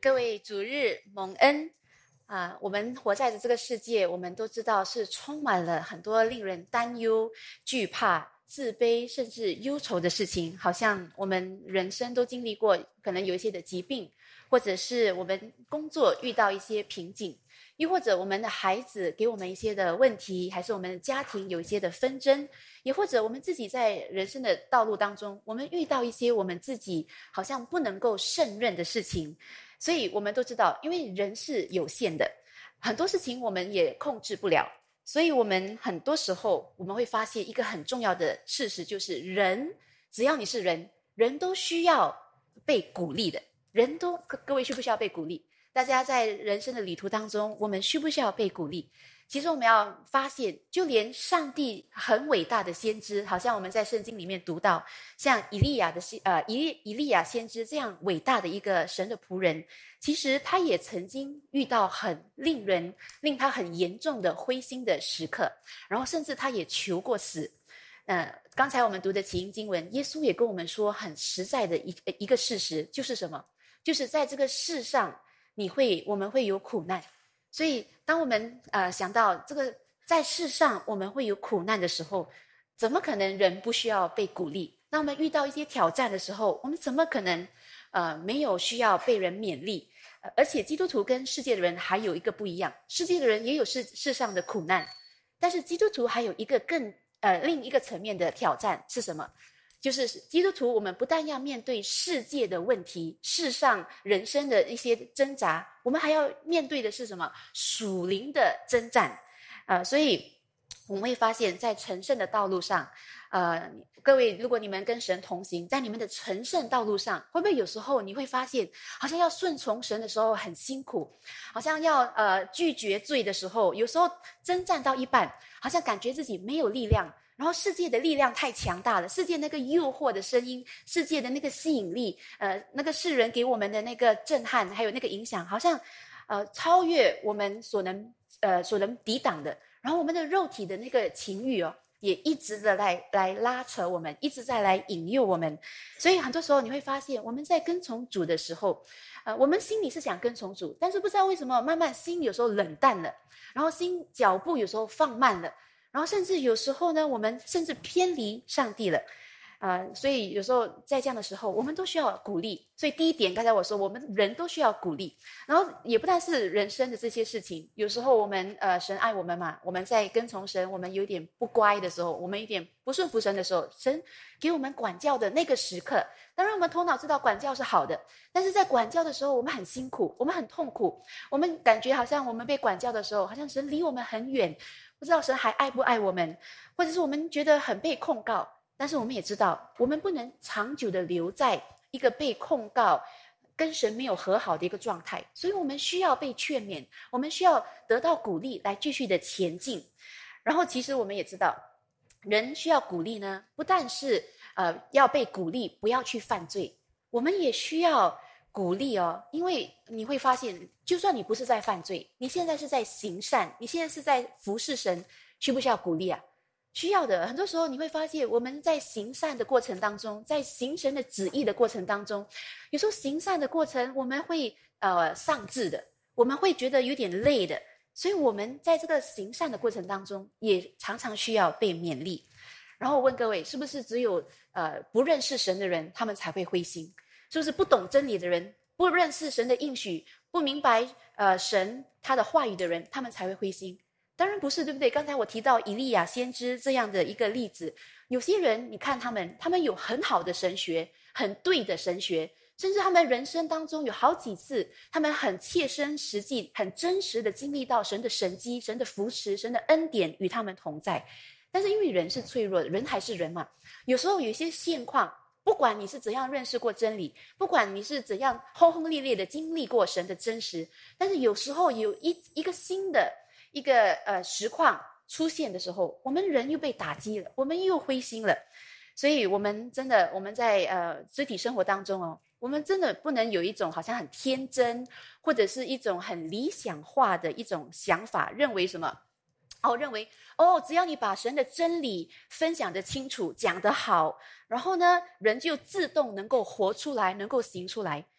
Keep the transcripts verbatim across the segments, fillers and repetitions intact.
各位主日蒙恩啊！我们活在的这个世界，我们都知道是充满了很多令人担忧、惧怕、自卑，甚至忧愁的事情。好像我们人生都经历过，可能有一些的疾病，或者是我们工作遇到一些瓶颈，又或者我们的孩子给我们一些的问题，还是我们的家庭有一些的纷争，也或者我们自己在人生的道路当中，我们遇到一些我们自己好像不能够胜任的事情。所以我们都知道，因为人是有限的，很多事情我们也控制不了，所以我们很多时候我们会发现一个很重要的事实，就是人只要你是人，人都需要被鼓励的。人都各位需不需要被鼓励？大家在人生的旅途当中，我们需不需要被鼓励？其实我们要发现，就连上帝很伟大的先知，好像我们在圣经里面读到，像以利亚的呃以利以利亚先知这样伟大的一个神的仆人，其实他也曾经遇到很令人令他很严重的灰心的时刻，然后甚至他也求过死。呃，刚才我们读的起因经文，耶稣也跟我们说很实在的一一个事实，就是什么？就是在这个世上，你会我们会有苦难。所以当我们呃想到这个在世上我们会有苦难的时候，怎么可能人不需要被鼓励？当我们遇到一些挑战的时候，我们怎么可能呃没有需要被人勉励？呃、而且基督徒跟世界的人还有一个不一样，世界的人也有世世上的苦难，但是基督徒还有一个更呃另一个层面的挑战是什么？就是基督徒，我们不但要面对世界的问题，世上人生的一些挣扎，我们还要面对的是什么？属灵的征战。呃，所以我们会发现，在成圣的道路上，呃，各位，如果你们跟神同行，在你们的成圣道路上，会不会有时候你会发现，好像要顺从神的时候很辛苦，好像要呃拒绝罪的时候，有时候征战到一半，好像感觉自己没有力量。然后世界的力量太强大了，世界那个诱惑的声音，世界的那个吸引力，呃，那个世人给我们的那个震撼，还有那个影响，好像呃超越我们所能呃所能抵挡的。然后我们的肉体的那个情欲哦，也一直的来来拉扯我们，一直在来引诱我们。所以很多时候你会发现，我们在跟从主的时候，呃，我们心里是想跟从主，但是不知道为什么，慢慢心有时候冷淡了，然后心脚步有时候放慢了。然后甚至有时候呢，我们甚至偏离上帝了，呃，所以有时候在这样的时候，我们都需要鼓励。所以第一点，刚才我说，我们人都需要鼓励。然后也不但是人生的这些事情，有时候我们呃，神爱我们嘛，我们在跟从神，我们有点不乖的时候，我们有点不顺服神的时候，神给我们管教的那个时刻，当然我们头脑知道管教是好的，但是在管教的时候，我们很辛苦，我们很痛苦，我们感觉好像我们被管教的时候，好像神离我们很远。不知道神还爱不爱我们，或者是我们觉得很被控告，但是我们也知道，我们不能长久的留在一个被控告、跟神没有和好的一个状态，所以我们需要被劝勉，我们需要得到鼓励来继续的前进。然后，其实我们也知道，人需要鼓励呢，不但是呃要被鼓励，不要去犯罪，我们也需要鼓励哦，因为你会发现，就算你不是在犯罪，你现在是在行善，你现在是在服侍神，需不需要鼓励啊？需要的。很多时候你会发现，我们在行善的过程当中，在行神的旨意的过程当中，有时候行善的过程我们会呃丧志的，我们会觉得有点累的，所以我们在这个行善的过程当中，也常常需要被勉励。然后我问各位，是不是只有呃不认识神的人，他们才会灰心？是不是不懂真理的人，不认识神的应许，不明白呃神他的话语的人，他们才会灰心？当然不是，对不对？刚才我提到以利亚先知这样的一个例子，有些人你看他们，他们有很好的神学，很对的神学，甚至他们人生当中有好几次，他们很切身实际、很真实的经历到神的神迹、神的扶持、神的恩典与他们同在。但是因为人是脆弱的，人还是人嘛，有时候有一些现况，不管你是怎样认识过真理，不管你是怎样轰轰烈烈的经历过神的真实，但是有时候有一一个新的一个呃实况出现的时候，我们人又被打击了，我们又灰心了。所以我们真的我们在呃肢体生活当中哦，我们真的不能有一种好像很天真，或者是一种很理想化的一种想法，认为什么哦，认为哦，只要你把神的真理分享得清楚，讲得好，然后呢，人就自动能够活出来，能够行出来。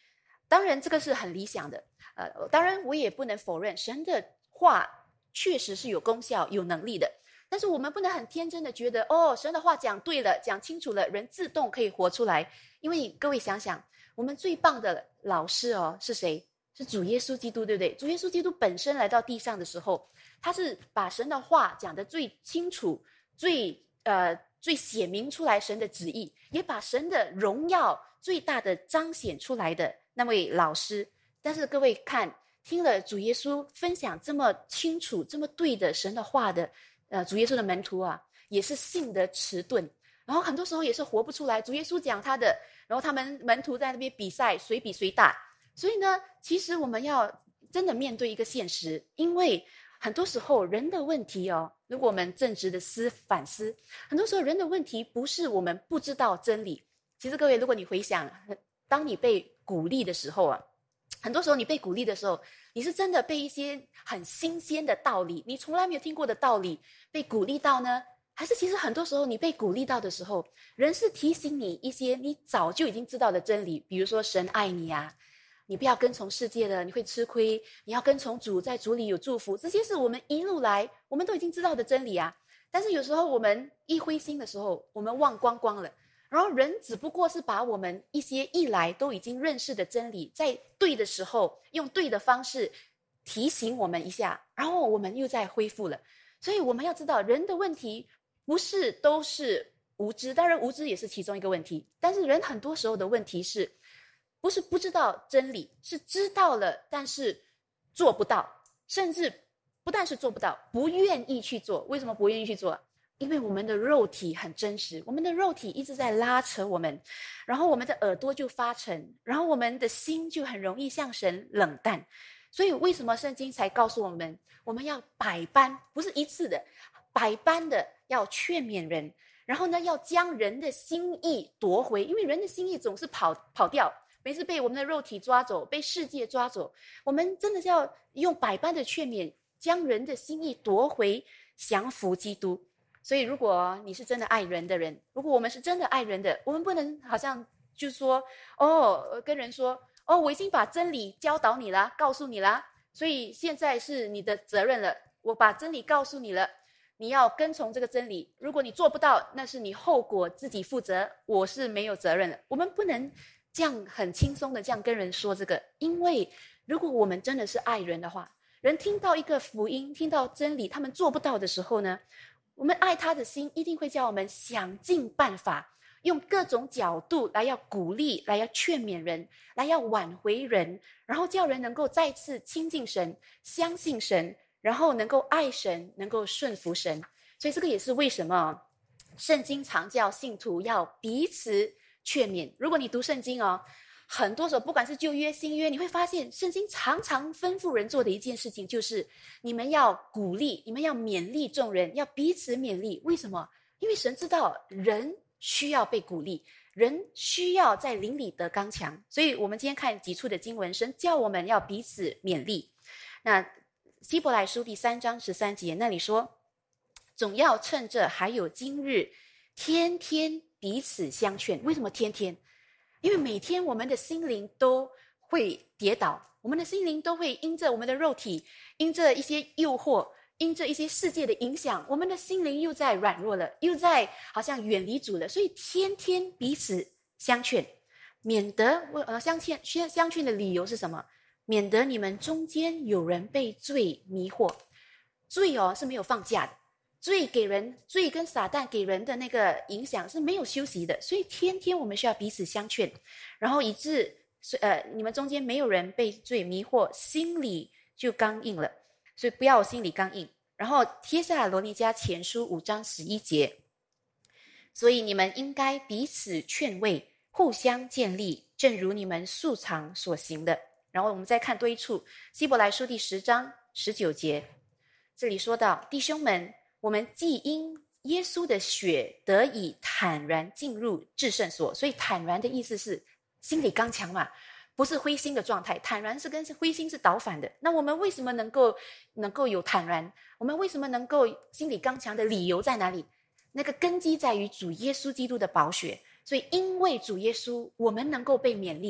当然这个是很理想的，呃，当然我也不能否认神的话确实是有功效、有能力的。但是我们不能很天真的觉得，哦，神的话讲对了，讲清楚了，人自动可以活出来。因为各位想想，我们最棒的老师哦是谁？是主耶稣基督，对不对？主耶稣基督本身来到地上的时候，他是把神的话讲得最清楚、最呃最显明出来神的旨意，也把神的荣耀最大的彰显出来的那位老师。但是各位看，听了主耶稣分享这么清楚、这么对的神的话的，呃，主耶稣的门徒啊，也是信得迟钝，然后很多时候也是活不出来。主耶稣讲他的，然后他们门徒在那边比赛，谁比谁大。所以呢，其实我们要真的面对一个现实，因为很多时候人的问题哦，如果我们正直的思反思，很多时候人的问题不是我们不知道真理。其实各位，如果你回想，当你被鼓励的时候啊，很多时候你被鼓励的时候，你是真的被一些很新鲜的道理，你从来没有听过的道理被鼓励到呢？还是其实很多时候你被鼓励到的时候，人是提醒你一些你早就已经知道的真理，比如说神爱你啊，你不要跟从世界的，你会吃亏，你要跟从主，在主里有祝福，这些是我们一路来我们都已经知道的真理啊。但是有时候我们一灰心的时候，我们忘光光了，然后人只不过是把我们一些一来都已经认识的真理，在对的时候用对的方式提醒我们一下，然后我们又再恢复了。所以我们要知道，人的问题不是都是无知，当然无知也是其中一个问题，但是人很多时候的问题是不是不知道真理，是知道了但是做不到，甚至不但是做不到，不愿意去做。为什么不愿意去做？因为我们的肉体很真实，我们的肉体一直在拉扯我们，然后我们的耳朵就发沉，然后我们的心就很容易向神冷淡。所以为什么圣经才告诉我们，我们要百般，不是一次的，百般的要劝勉人，然后呢，要将人的心意夺回，因为人的心意总是跑跑掉，每次被我们的肉体抓走，被世界抓走。我们真的是要用百般的劝勉，将人的心意夺回，降服基督。所以如果你是真的爱人的人，如果我们是真的爱人的，我们不能好像就说哦，跟人说哦，我已经把真理教导你了，告诉你了，所以现在是你的责任了，我把真理告诉你了，你要跟从这个真理，如果你做不到，那是你后果自己负责，我是没有责任了。我们不能这样很轻松的这样跟人说这个，因为如果我们真的是爱人的话，人听到一个福音，听到真理，他们做不到的时候呢，我们爱他的心一定会叫我们想尽办法，用各种角度来要鼓励，来要劝勉人，来要挽回人，然后叫人能够再次亲近神，相信神，然后能够爱神，能够顺服神。所以这个也是为什么圣经常叫信徒要彼此劝勉。如果你读圣经哦，很多时候不管是旧约新约，你会发现圣经常常吩咐人做的一件事情，就是你们要鼓励，你们要勉励众人，要彼此勉励。为什么？因为神知道人需要被鼓励，人需要在灵里得刚强。所以我们今天看几处的经文，神叫我们要彼此勉励。那希伯来书第三章十三节那里说，总要趁着还有今日，天天彼此相劝。为什么天天？因为每天我们的心灵都会跌倒，我们的心灵都会因着我们的肉体，因着一些诱惑，因着一些世界的影响，我们的心灵又在软弱了，又在好像远离主了。所以天天彼此相劝，免得呃相劝相劝的理由是什么？免得你们中间有人被罪迷惑。罪哦是没有放假的，罪给人，罪跟撒旦给人的那个影响是没有休息的，所以天天我们需要彼此相劝，然后以致呃你们中间没有人被罪迷惑，心里就刚硬了，所以不要心里刚硬。然后帖撒罗尼迦前书五章十一节，所以你们应该彼此劝慰，互相建立，正如你们素常所行的。然后我们再看多一处，希伯来书第十章十九节，这里说到，弟兄们，我们既因耶稣的血得以坦然进入至圣所，所以坦然的意思是心里刚强嘛，不是灰心的状态，坦然是跟灰心是倒反的。那我们为什么能够能够有坦然？我们为什么能够心里刚强的理由在哪里？那个根基在于主耶稣基督的宝血。所以因为主耶稣，我们能够被勉励，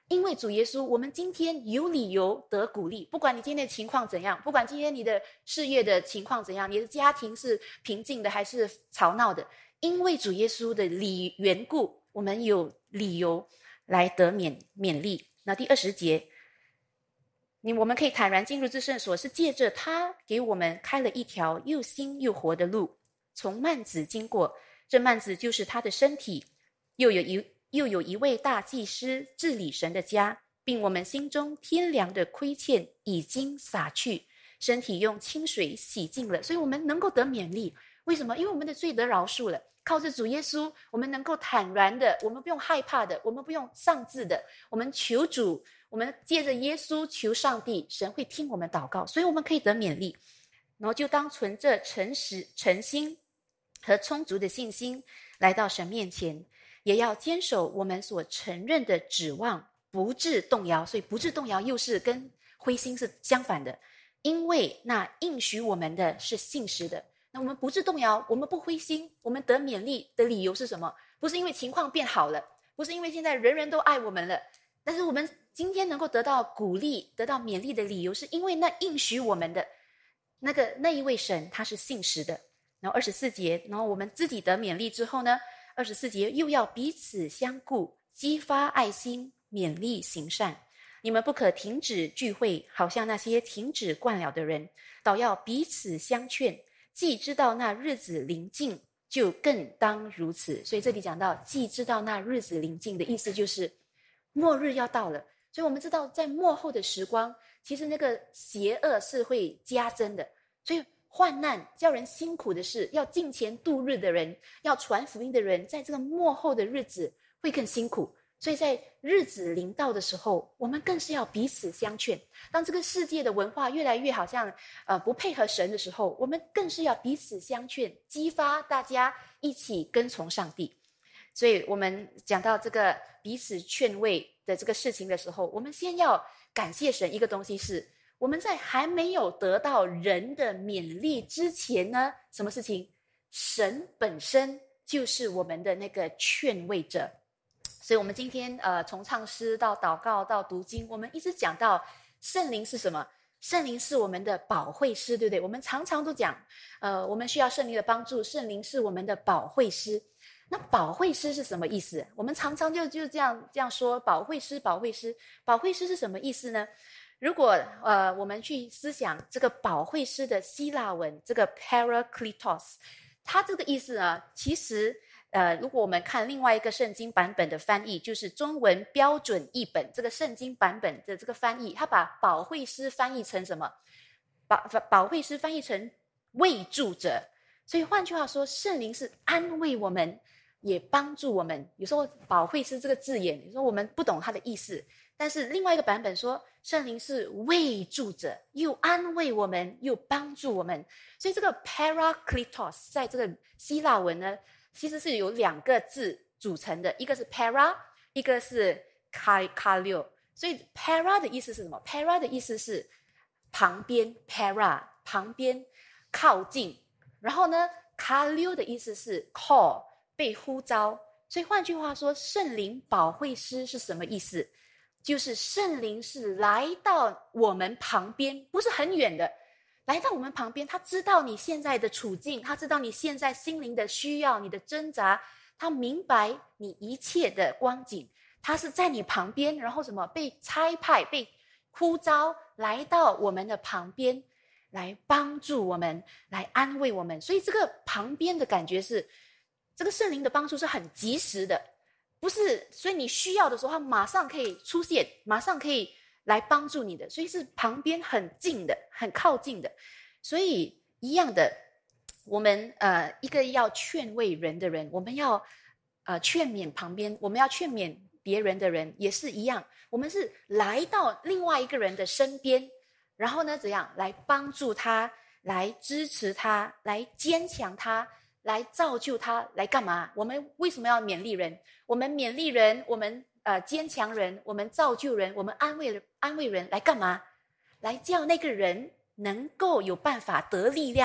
因为主耶稣，我们今天有理由得鼓励。不管你今天的情况怎样，不管今天你的事业的情况怎样，你的家庭是平静的还是吵闹的，因为主耶稣的理缘故，我们有理由来得勉勉励。那第二十节，你我们可以坦然进入至圣所，是借着他给我们开了一条又新又活的路，从幔子经过，这幔子就是他的身体，又有一又有一位大祭司治理神的家，并我们心中天良的亏欠已经洒去，身体用清水洗净了，所以我们能够得勉励。为什么？因为我们的罪得饶恕了，靠着主耶稣，我们能够坦然的，我们不用害怕的，我们不用丧志的，我们求主，我们借着耶稣求上帝，神会听我们祷告，所以我们可以得勉励。然后就当存着诚实、诚心和充足的信心来到神面前，也要坚守我们所承认的指望，不致动摇。所以不致动摇又是跟灰心是相反的，因为那应许我们的是信实的。那我们不致动摇，我们不灰心，我们得勉励的理由是什么？不是因为情况变好了，不是因为现在人人都爱我们了，但是我们今天能够得到鼓励，得到勉励的理由，是因为那应许我们的那个那一位神，他是信实的。然后二十四节，然后我们自己得勉励之后呢，二十四节又要彼此相顾，激发爱心，勉励行善。你们不可停止聚会，好像那些停止惯了的人，倒要彼此相劝。既知道那日子临近，就更当如此。所以这里讲到既知道那日子临近的意思就是末日要到了。所以我们知道在末后的时光，其实那个邪恶是会加增的，所以患难叫人辛苦的事，要敬虔度日的人，要传福音的人，在这个末后的日子会更辛苦。所以在日子临到的时候，我们更是要彼此相劝。当这个世界的文化越来越好像呃不配合神的时候，我们更是要彼此相劝，激发大家一起跟从上帝。所以我们讲到这个彼此劝慰的这个事情的时候，我们先要感谢神一个东西，是我们在还没有得到人的勉励之前呢，什么事情？神本身就是我们的那个劝慰者。所以我们今天呃，从唱诗到祷告到读经，我们一直讲到圣灵是什么？圣灵是我们的保惠师，对不对？我们常常都讲呃，我们需要圣灵的帮助，圣灵是我们的保惠师。那保惠师是什么意思？我们常常就就这样这样说，保惠师保惠师保惠师是什么意思呢？如果呃我们去思想这个保惠师的希腊文，这个 parakletos， 它这个意思呢，其实呃，如果我们看另外一个圣经版本的翻译，就是中文标准译本这个圣经版本的这个翻译，它把保惠师翻译成什么？保保惠师翻译成慰助者。所以换句话说，圣灵是安慰我们，也帮助我们。有时候保惠师这个字眼，有时候我们不懂它的意思，但是另外一个版本说，圣灵是慰助者，又安慰我们，又帮助我们。所以这个 parakletos 在这个希腊文呢，其实是由两个字组成的，一个是 para， 一个是 kalio。 所以 para 的意思是什么？ para 的意思是旁边， para 旁边，靠近。然后呢 kalio 的意思是 call， 被呼召。所以换句话说，圣灵保惠师是什么意思？就是圣灵是来到我们旁边，不是很远的，来到我们旁边，他知道你现在的处境，他知道你现在心灵的需要，你的挣扎，他明白你一切的光景，他是在你旁边，然后什么被差派，被呼召来到我们的旁边，来帮助我们，来安慰我们。所以这个旁边的感觉是，这个圣灵的帮助是很及时的，不是所以你需要的时候他马上可以出现，马上可以来帮助你的，所以是旁边很近的，很靠近的。所以一样的，我们呃一个要劝慰人的人，我们要呃劝勉旁边，我们要劝勉别人的人也是一样，我们是来到另外一个人的身边，然后呢怎样来帮助他，来支持他，来坚强他，来造就他，来干嘛？我们为什么要勉励人？我们勉励人，我们呃坚强人，我们造就人，我们安慰人，来干嘛？来叫那个人能够有办法得力量，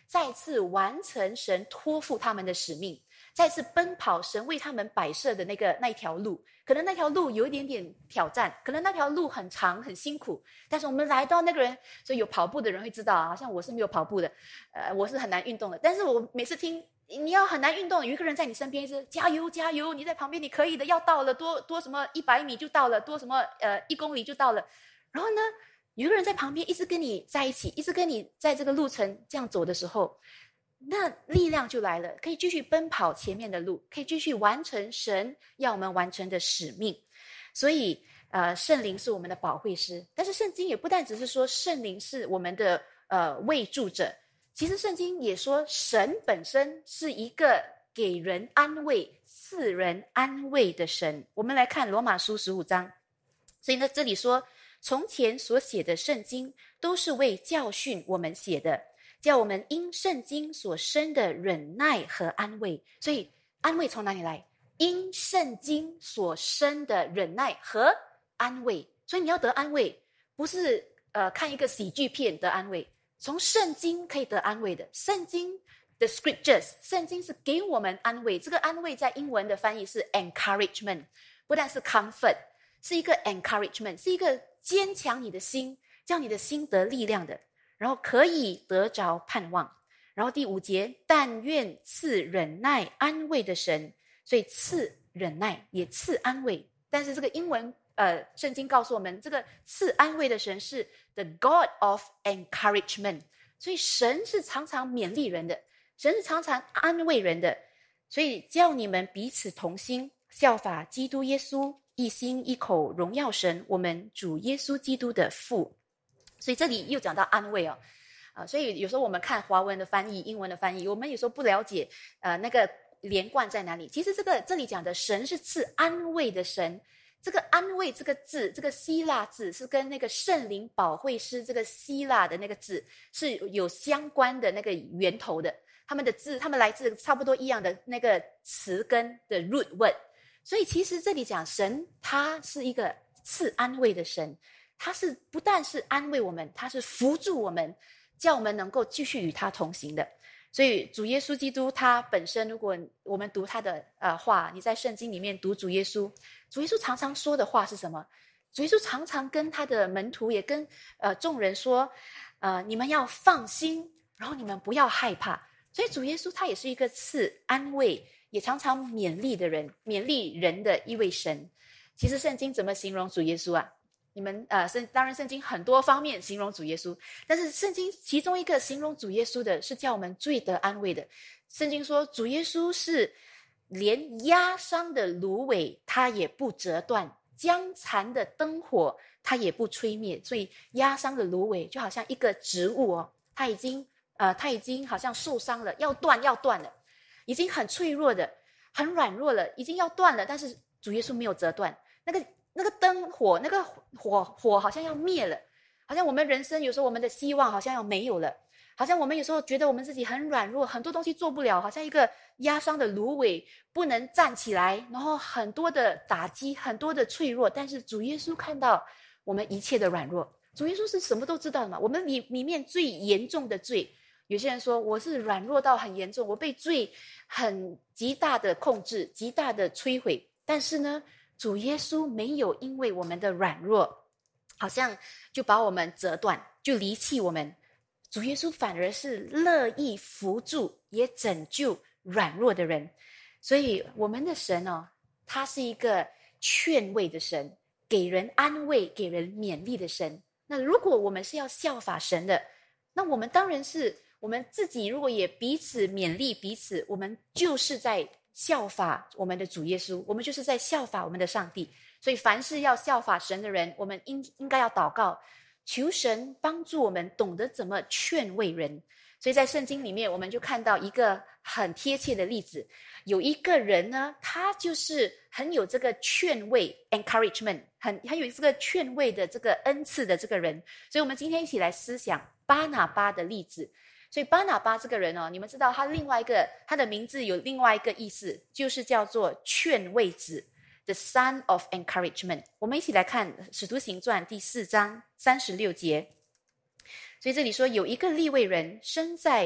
再次完成神托付他们的使命，再次奔跑神为他们摆设的那个那一条路。可能那条路有一点点挑战，可能那条路很长很辛苦，但是我们来到那个人，所以有跑步的人会知道啊，好像我是没有跑步的，呃，我是很难运动的，但是我每次听你要很难运动，有一个人在你身边一直加油加油，你在旁边你可以的，要到了，多多什么一百米就到了，多什么呃一公里就到了，然后呢有一个人在旁边一直跟你在一起，一直跟你在这个路程这样走的时候，那力量就来了，可以继续奔跑前面的路，可以继续完成神要我们完成的使命。所以呃，圣灵是我们的保惠师，但是圣经也不但只是说圣灵是我们的呃慰助者，其实圣经也说神本身是一个给人安慰赐人安慰的神。我们来看罗马书十五章，所以呢这里说从前所写的圣经都是为教训我们写的，叫我们因圣经所生的忍耐和安慰。所以安慰从哪里来？因圣经所生的忍耐和安慰。所以你要得安慰，不是呃看一个喜剧片得安慰，从圣经可以得安慰的。圣经的 scriptures， 圣经是给我们安慰。这个安慰在英文的翻译是 encouragement， 不但是 comfort， 是一个 encouragement， 是一个坚强你的心，叫你的心得力量的，然后可以得着盼望。然后第五节，但愿赐忍耐安慰的神，所以赐忍耐也赐安慰。但是这个英文呃，圣经告诉我们，这个赐安慰的神是 the God of encouragement， 所以神是常常勉励人的，神是常常安慰人的。所以叫你们彼此同心，效法基督耶稣，一心一口荣耀神，我们主耶稣基督的父。所以这里又讲到安慰哦，呃，所以有时候我们看华文的翻译、英文的翻译，我们有时候不了解呃那个连贯在哪里。其实这个这里讲的神是赐安慰的神，这个安慰这个字，这个希腊字是跟那个圣灵保惠师这个希腊的那个字是有相关的那个源头的，他们的字他们来自差不多一样的那个词根的 root word。所以其实这里讲神他是一个赐安慰的神，他是不但是安慰我们，他是扶助我们，叫我们能够继续与他同行的。所以主耶稣基督他本身，如果我们读他的呃话，你在圣经里面读主耶稣，主耶稣常常说的话是什么？主耶稣常常跟他的门徒也跟呃众人说，呃你们要放心，然后你们不要害怕。所以主耶稣他也是一个赐安慰也常常勉励的人，勉励人的一位神。其实圣经怎么形容主耶稣啊？你们呃，圣当然圣经很多方面形容主耶稣，但是圣经其中一个形容主耶稣的是叫我们最得安慰的。圣经说主耶稣是连压伤的芦苇他也不折断，将残的灯火他也不吹灭。所以压伤的芦苇就好像一个植物哦，它已经呃，它已经好像受伤了，要断要断了，已经很脆弱的，很软弱了，已经要断了，但是主耶稣没有折断。那个那个灯火，那个火火好像要灭了，好像我们人生有时候我们的希望好像要没有了，好像我们有时候觉得我们自己很软弱，很多东西做不了，好像一个压伤的芦苇不能站起来，然后很多的打击，很多的脆弱。但是主耶稣看到我们一切的软弱，主耶稣是什么都知道的嘛。我们里里面最严重的罪，有些人说我是软弱到很严重，我被罪很极大的控制，极大的摧毁。但是呢主耶稣没有因为我们的软弱好像就把我们折断，就离弃我们。主耶稣反而是乐意扶助也拯救软弱的人。所以我们的神哦，他是一个劝慰的神，给人安慰给人勉励的神。那如果我们是要效法神的，那我们当然是我们自己如果也彼此勉励彼此，我们就是在效法我们的主耶稣，我们就是在效法我们的上帝。所以凡是要效法神的人，我们应应该要祷告，求神帮助我们懂得怎么劝慰人。所以在圣经里面我们就看到一个很贴切的例子，有一个人呢，他就是很有这个劝慰 encouragement， 很很有这个劝慰的这个恩赐的这个人。所以我们今天一起来思想巴拿巴的例子。所以巴拿巴这个人哦，你们知道他另外一个他的名字有另外一个意思，就是叫做劝慰子， the son of encouragement。 我们一起来看使徒行传第四章三十六节。所以这里说有一个利未人生在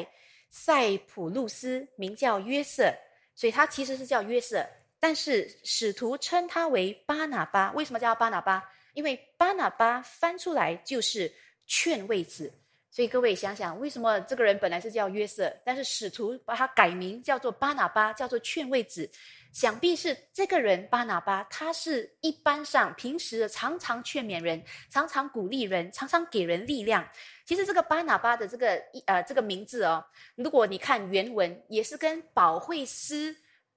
塞浦路斯，名叫约瑟，所以他其实是叫约瑟，但是使徒称他为巴拿巴。为什么叫巴拿巴？因为巴拿巴翻出来就是劝慰子。所以各位想想，为什么这个人本来是叫约瑟，但是使徒把他改名叫做巴拿巴，叫做劝慰子？想必是这个人巴拿巴，他是一般上平时常常劝勉人，常常鼓励人，常常给人力量。其实这个巴拿巴的这个呃这个名字哦，如果你看原文，也是跟保惠师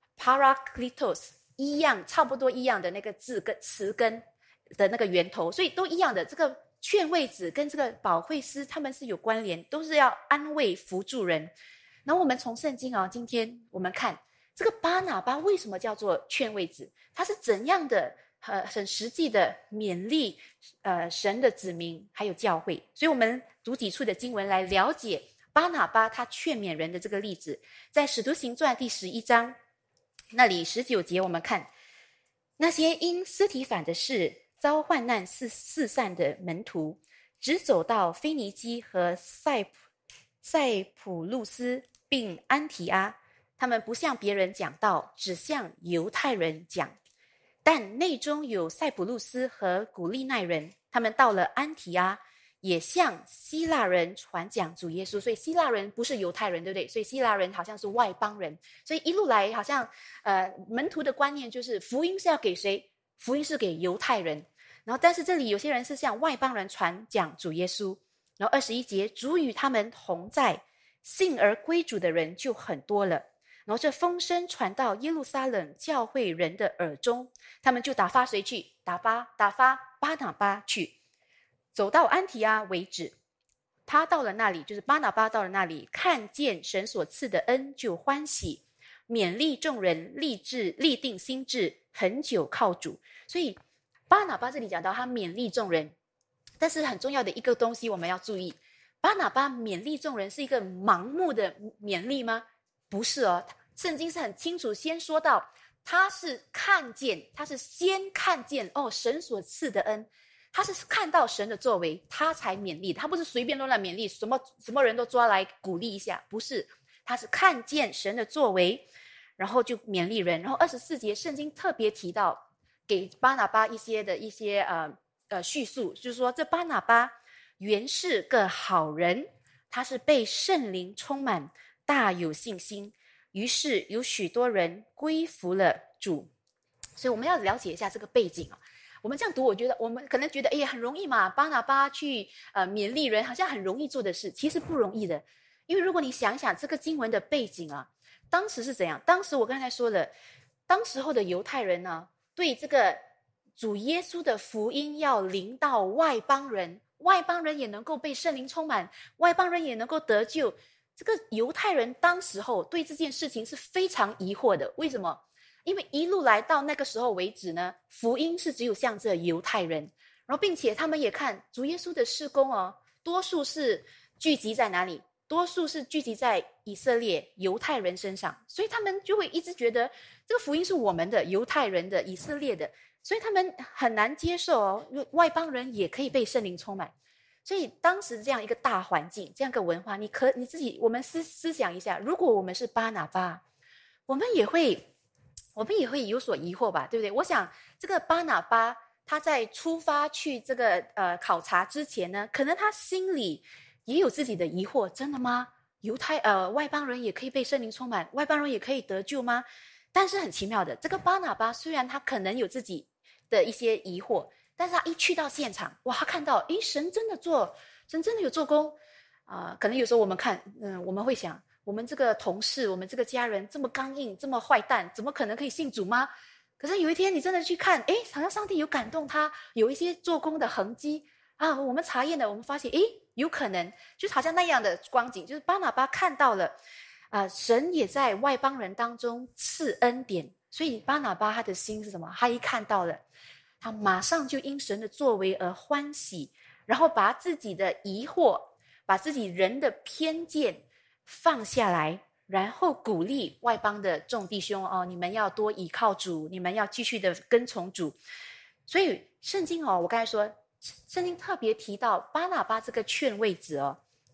Parakletos 一样，差不多一样的那个字跟词根的那个源头，所以都一样的。这个劝慰子跟这个保惠师他们是有关联，都是要安慰扶助人。然后我们从圣经啊，今天我们看这个巴拿巴为什么叫做劝慰子，他是怎样的呃很实际的勉励呃神的子民还有教会。所以我们读几处的经文来了解巴拿巴他劝勉人的这个例子。在使徒行传第十一章那里十九节，我们看那些因司提反的事遭患难四四散的门徒，只走到腓尼基和塞普塞浦路斯并安提阿，他们不向别人讲道，只向犹太人讲。但内中有塞浦路斯和古利奈人，他们到了安提阿，也向希腊人传讲主耶稣。所以希腊人不是犹太人，对不对？所以希腊人好像是外邦人。所以一路来好像呃门徒的观念就是福音是要给谁？福音是给犹太人。然后但是这里有些人是向外邦人传讲主耶稣。然后二十一节，主与他们同在，信而归主的人就很多了。然后这风声传到耶路撒冷教会人的耳中，他们就打发谁去？打发打发巴拿巴去，走到安提阿为止。他到了那里，就是巴拿巴到了那里，看见神所赐的恩，就欢喜，勉励众人，立志立定心志，很久靠主。所以巴拿巴这里讲到他勉励众人，但是很重要的一个东西我们要注意，巴拿巴勉励众人是一个盲目的勉励吗？不是哦，圣经是很清楚先说到他是看见，他是先看见哦神所赐的恩，他是看到神的作为他才勉励，他不是随便乱来勉励，什么什么人都抓来鼓励一下，不是，他是看见神的作为然后就勉励人。然后二十四节圣经特别提到给巴拿巴一些的一些呃呃叙述，就是说这巴拿巴原是个好人，他是被圣灵充满，大有信心，于是有许多人归服了主。所以我们要了解一下这个背景啊。我们这样读，我觉得我们可能觉得哎呀很容易嘛，巴拿巴去呃勉励人好像很容易做的事，其实不容易的。因为如果你想想这个经文的背景啊，当时是怎样？当时我刚才说了，当时候的犹太人呢，对这个主耶稣的福音要临到外邦人，外邦人也能够被圣灵充满，外邦人也能够得救。这个犹太人当时候对这件事情是非常疑惑的。为什么？因为一路来到那个时候为止呢，福音是只有向着犹太人，然后并且他们也看主耶稣的事工哦，多数是聚集在哪里？多数是聚集在以色列犹太人身上，所以他们就会一直觉得这个福音是我们的，犹太人的，以色列的，所以他们很难接受哦，外邦人也可以被圣灵充满。所以当时这样一个大环境，这样一个文化，你可你自己我们思思想一下，如果我们是巴拿巴，我们也会我们也会有所疑惑吧，对不对？我想这个巴拿巴他在出发去这个呃考察之前呢，可能他心里也有自己的疑惑，真的吗？犹太呃外邦人也可以被圣灵充满，外邦人也可以得救吗？但是很奇妙的，这个巴拿巴虽然他可能有自己的一些疑惑，但是他一去到现场，哇，他看到诶神真的做，神真的有做工啊、呃！可能有时候我们看嗯，我们会想，我们这个同事，我们这个家人这么刚硬，这么坏蛋，怎么可能可以信主吗？可是有一天你真的去看，诶好像上帝有感动他，有一些做工的痕迹啊，我们查验了，我们发现诶有可能就是好像那样的光景，就是巴拿巴看到了啊、呃，神也在外邦人当中赐恩典。所以巴拿巴他的心是什么？他一看到了，他马上就因神的作为而欢喜，然后把自己的疑惑，把自己人的偏见放下来，然后鼓励外邦的众弟兄哦，你们要多倚靠主，你们要继续的跟从主。所以圣经哦，我刚才说圣经特别提到巴拿巴这个劝慰子哦，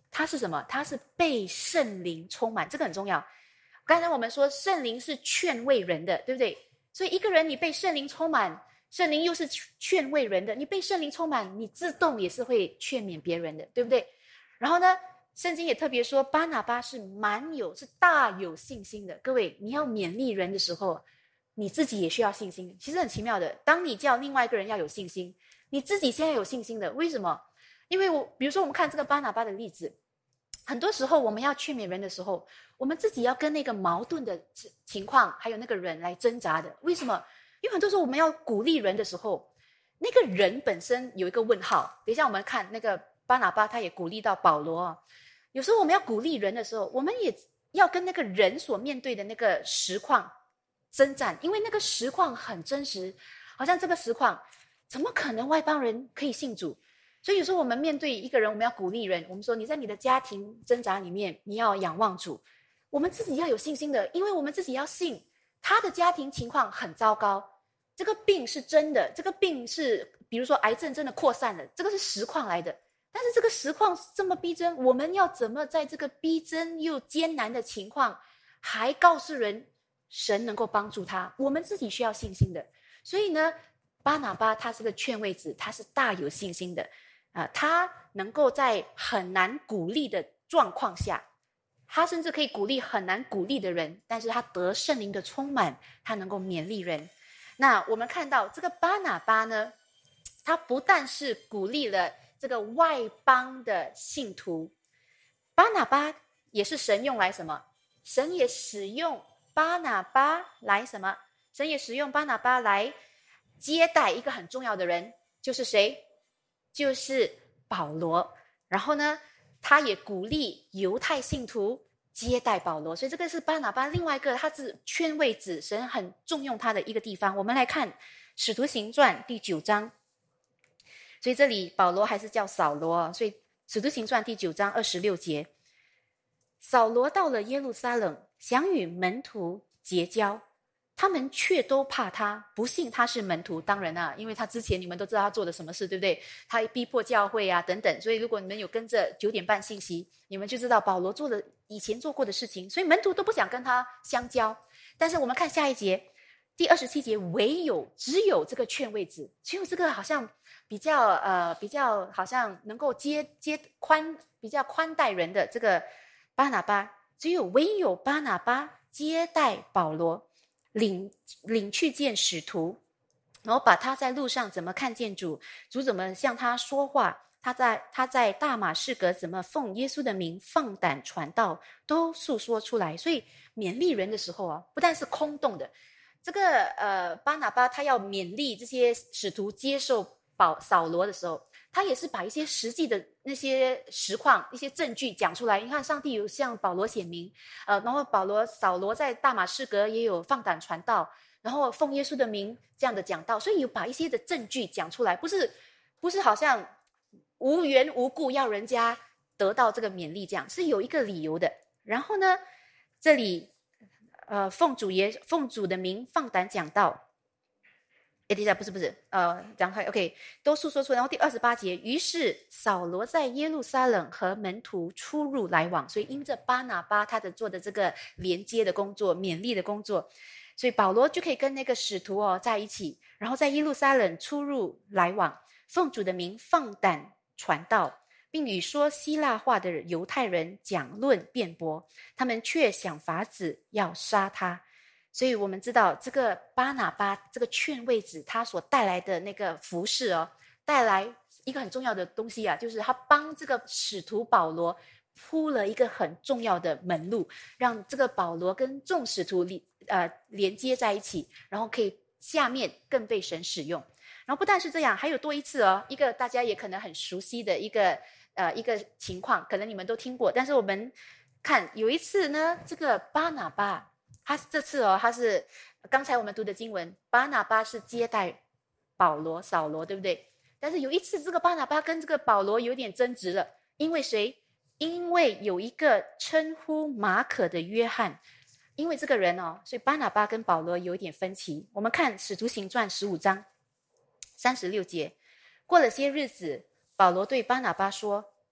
他是什么？他是被圣灵充满，这个很重要。刚才我们说圣灵是劝慰人的，对不对？所以一个人你被圣灵充满，圣灵又是劝慰人的，你被圣灵充满，你自动也是会劝勉别人的，对不对？然后呢，圣经也特别说巴拿巴是蛮有是大有信心的。各位，你要勉励人的时候，你自己也需要信心。其实很奇妙的，当你叫另外一个人要有信心，你自己先要有信心的。为什么？因为我比如说我们看这个巴拿巴的例子，很多时候我们要劝勉人的时候，我们自己要跟那个矛盾的情况还有那个人来挣扎的。为什么？因为很多时候我们要鼓励人的时候，那个人本身有一个问号。等一下我们看那个巴拿巴，他也鼓励到保罗。有时候我们要鼓励人的时候，我们也要跟那个人所面对的那个实况征战，因为那个实况很真实，好像这个实况怎么可能外邦人可以信主？所以有时候我们面对一个人，我们要鼓励人，我们说你在你的家庭挣扎里面，你要仰望主。我们自己要有信心的，因为我们自己要信他的家庭情况很糟糕，这个病是真的，这个病是比如说癌症真的扩散了，这个是实况来的。但是这个实况这么逼真，我们要怎么在这个逼真又艰难的情况还告诉人神能够帮助他？我们自己需要信心的。所以呢，巴拿巴他是个劝慰子，他是大有信心的啊、呃，他能够在很难鼓励的状况下，他甚至可以鼓励很难鼓励的人，但是他得圣灵的充满，他能够勉励人。那我们看到这个巴拿巴呢，他不但是鼓励了这个外邦的信徒，巴拿巴也是神用来什么？神也使用巴拿巴来什么？神也使用巴拿巴来接待一个很重要的人，就是谁？就是保罗。然后呢，他也鼓励犹太信徒接待保罗，所以这个是巴拿巴另外一个他是劝慰子，神很重用他的一个地方。我们来看使徒行传第九章，所以这里保罗还是叫扫罗，所以使徒行传第九章二十六节，扫罗到了耶路撒冷，想与门徒结交，他们却都怕他，不信他是门徒。当然啊，因为他之前你们都知道他做了什么事，对不对？他逼迫教会啊等等，所以如果你们有跟着九点半信息，你们就知道保罗做了以前做过的事情，所以门徒都不想跟他相交。但是我们看下一节第二十七节，唯有只有这个劝慰子，只有这个好像比较呃比较好像能够接接宽比较宽待人的这个巴拿巴，只有唯有巴拿巴接待保罗，领领去见使徒，然后把他在路上怎么看见主，主怎么向他说话，他在他在大马士革怎么奉耶稣的名放胆传道，都诉说出来。所以勉励人的时候啊，不但是空洞的。这个呃巴拿巴他要勉励这些使徒接受保扫罗的时候，他也是把一些实际的那些实况一些证据讲出来。你看上帝有向保罗显明，呃，然后保罗扫罗在大马士革也有放胆传道，然后奉耶稣的名这样的讲道，所以有把一些的证据讲出来，不是不是好像无缘无故要人家得到这个勉励，这样是有一个理由的。然后呢，这里呃奉主耶奉主的名放胆讲道。哎，等一下，不是不是，呃，讲开 ，OK， 都诉说出来。然后第二十八节，于是扫罗在耶路撒冷和门徒出入来往，所以因着巴拿巴他的做的这个连接的工作、勉励的工作，所以保罗就可以跟那个使徒哦在一起，然后在耶路撒冷出入来往，奉主的名放胆传道，并与说希腊话的犹太人讲论辩驳，他们却想法子要杀他。所以我们知道这个巴拿巴这个劝慰子他所带来的那个服事哦，带来一个很重要的东西啊，就是他帮这个使徒保罗铺了一个很重要的门路，让这个保罗跟众使徒呃连接在一起，然后可以下面更被神使用。然后不但是这样，还有多一次哦，一个大家也可能很熟悉的一个呃一个情况，可能你们都听过，但是我们看有一次呢，这个巴拿巴他这次哦，他是刚才我们读的经文，巴拿巴是接待保罗、扫罗，对不对？但是有一次，这个巴拿巴跟这个保罗有点争执了，因为谁？因为有一个称呼马可的约翰，因为这个人哦，所以巴拿巴跟保罗有一点分歧。我们看《使徒行传》十五章三十六节，过了些日子，保罗对巴拿巴说：“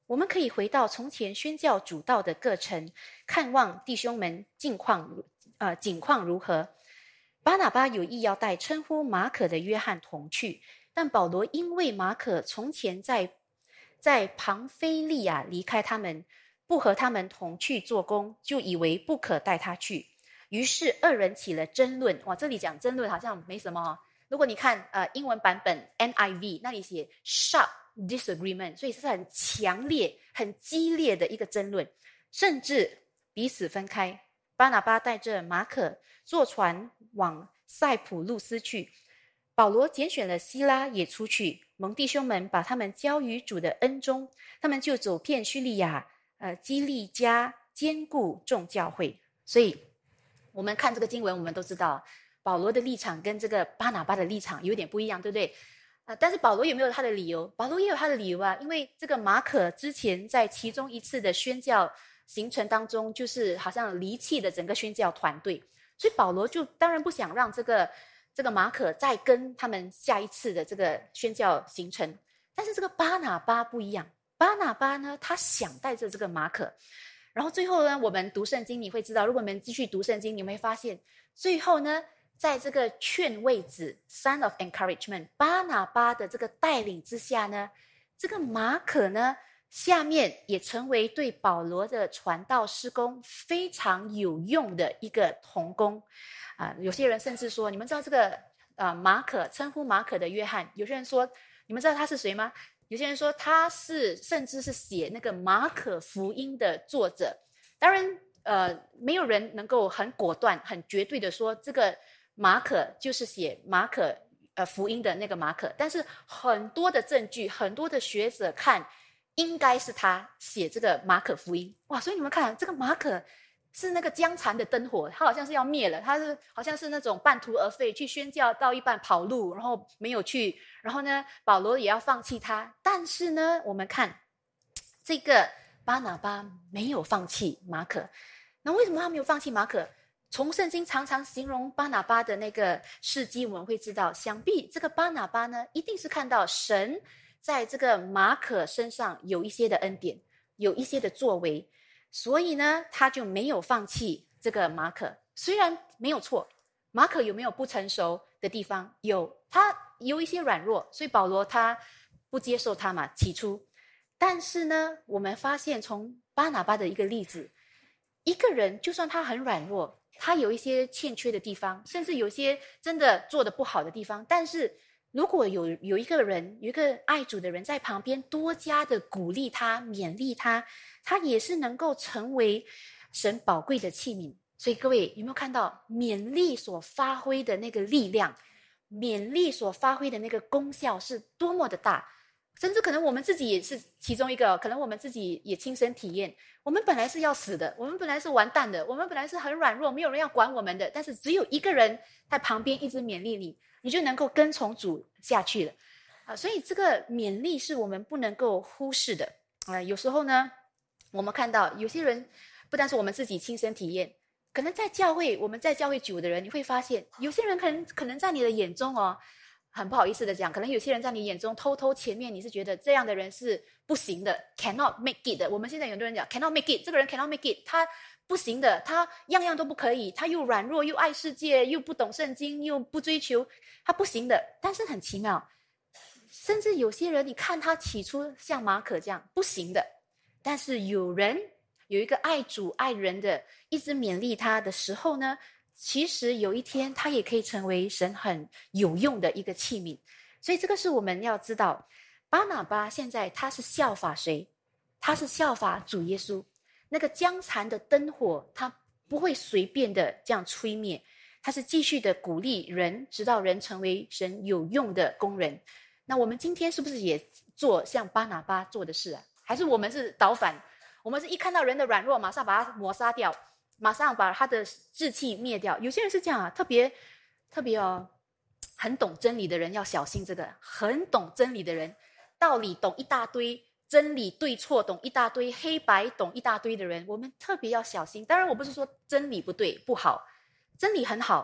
我们可以回到从前宣教主道的各城，看望弟兄们境况呃景况如何。巴拿巴有意要带称呼马可的约翰同去，但保罗因为马可从前在在庞菲利亚离开他们，不和他们同去做工，就以为不可带他去。于是二人起了争论。哇，这里讲争论好像没什么哦。如果你看呃英文版本 N I V， 那里写 sharp disagreement， 所以是很强烈很激烈的一个争论，甚至彼此分开。巴拿巴带着马可坐船往塞浦路斯去，保罗拣选了希拉也出去，蒙弟兄们把他们交于主的恩中，他们就走遍叙利亚呃基利家，兼顾众教会。所以我们看这个经文，我们都知道保罗的立场跟这个巴拿巴的立场有点不一样，对不对？呃、但是保罗有没有他的理由？保罗也有他的理由啊，因为这个马可之前在其中一次的宣教行程当中，就是好像离弃了整个宣教团队，所以保罗就当然不想让这个这个马可再跟他们下一次的这个宣教行程。但是这个巴拿巴不一样，巴拿巴呢，他想带着这个马可。然后最后呢，我们读圣经你会知道，如果我们继续读圣经，你们会发现最后呢，在这个劝慰子 Son of Encouragement 巴拿巴的这个带领之下呢，这个马可呢下面也成为对保罗的传道事工非常有用的一个同工啊、呃。有些人甚至说，你们知道这个呃马可称呼马可的约翰，有些人说你们知道他是谁吗？有些人说他是甚至是写那个马可福音的作者。当然呃，没有人能够很果断很绝对的说这个马可就是写马可呃福音的那个马可，但是很多的证据，很多的学者看应该是他写这个马可福音。哇，所以你们看这个马可是那个江残的灯火，他好像是要灭了，他是好像是那种半途而废，去宣教到一半跑路，然后没有去，然后呢保罗也要放弃他。但是呢我们看这个巴拿巴没有放弃马可。那为什么他没有放弃马可？从圣经常常形容巴拿巴的那个事迹，我们会知道想必这个巴拿巴呢一定是看到神在这个马可身上有一些的恩典，有一些的作为，所以呢他就没有放弃这个马可。虽然没有错，马可有没有不成熟的地方？有，他有一些软弱，所以保罗他不接受他嘛，起初。但是呢我们发现从巴拿巴的一个例子，一个人就算他很软弱，他有一些欠缺的地方，甚至有些真的做得不好的地方，但是如果有有一个人，有一个爱主的人在旁边多加的鼓励他，勉励他，他也是能够成为神宝贵的器皿。所以各位有没有看到勉励所发挥的那个力量，勉励所发挥的那个功效是多么的大？甚至可能我们自己也是其中一个，可能我们自己也亲身体验，我们本来是要死的，我们本来是完蛋的，我们本来是很软弱，没有人要管我们的，但是只有一个人在旁边一直勉励你，你就能够跟从主下去了啊！所以这个勉励是我们不能够忽视的啊！有时候呢我们看到有些人，不但是我们自己亲身体验，可能在教会，我们在教会久的人，你会发现有些人可能可能在你的眼中哦，很不好意思的讲，可能有些人在你眼中偷偷前面你是觉得这样的人是不行的， cannot make it 的。我们现在有很多人讲 cannot make it， 这个人 cannot make it， 他不行的，他样样都不可以，他又软弱又爱世界，又不懂圣经，又不追求，他不行的。但是很奇妙，甚至有些人你看他起初像马可这样不行的，但是有人有一个爱主爱人的一直勉励他的时候呢，其实有一天他也可以成为神很有用的一个器皿。所以这个是我们要知道，巴拿巴现在他是效法谁？他是效法主耶稣。那个将残的灯火他不会随便的这样吹灭，他是继续的鼓励人，直到人成为神有用的工人。那我们今天是不是也做像巴拿巴做的事啊？还是我们是倒反，我们是一看到人的软弱马上把他抹杀掉，马上把他的志气灭掉？有些人是这样啊，特别特别哦，很懂真理的人要小心这个，很懂真理的人，道理懂一大堆，真理对错懂一大堆，黑白懂一大堆的人，我们特别要小心。当然我不是说真理不对不好，真理很好，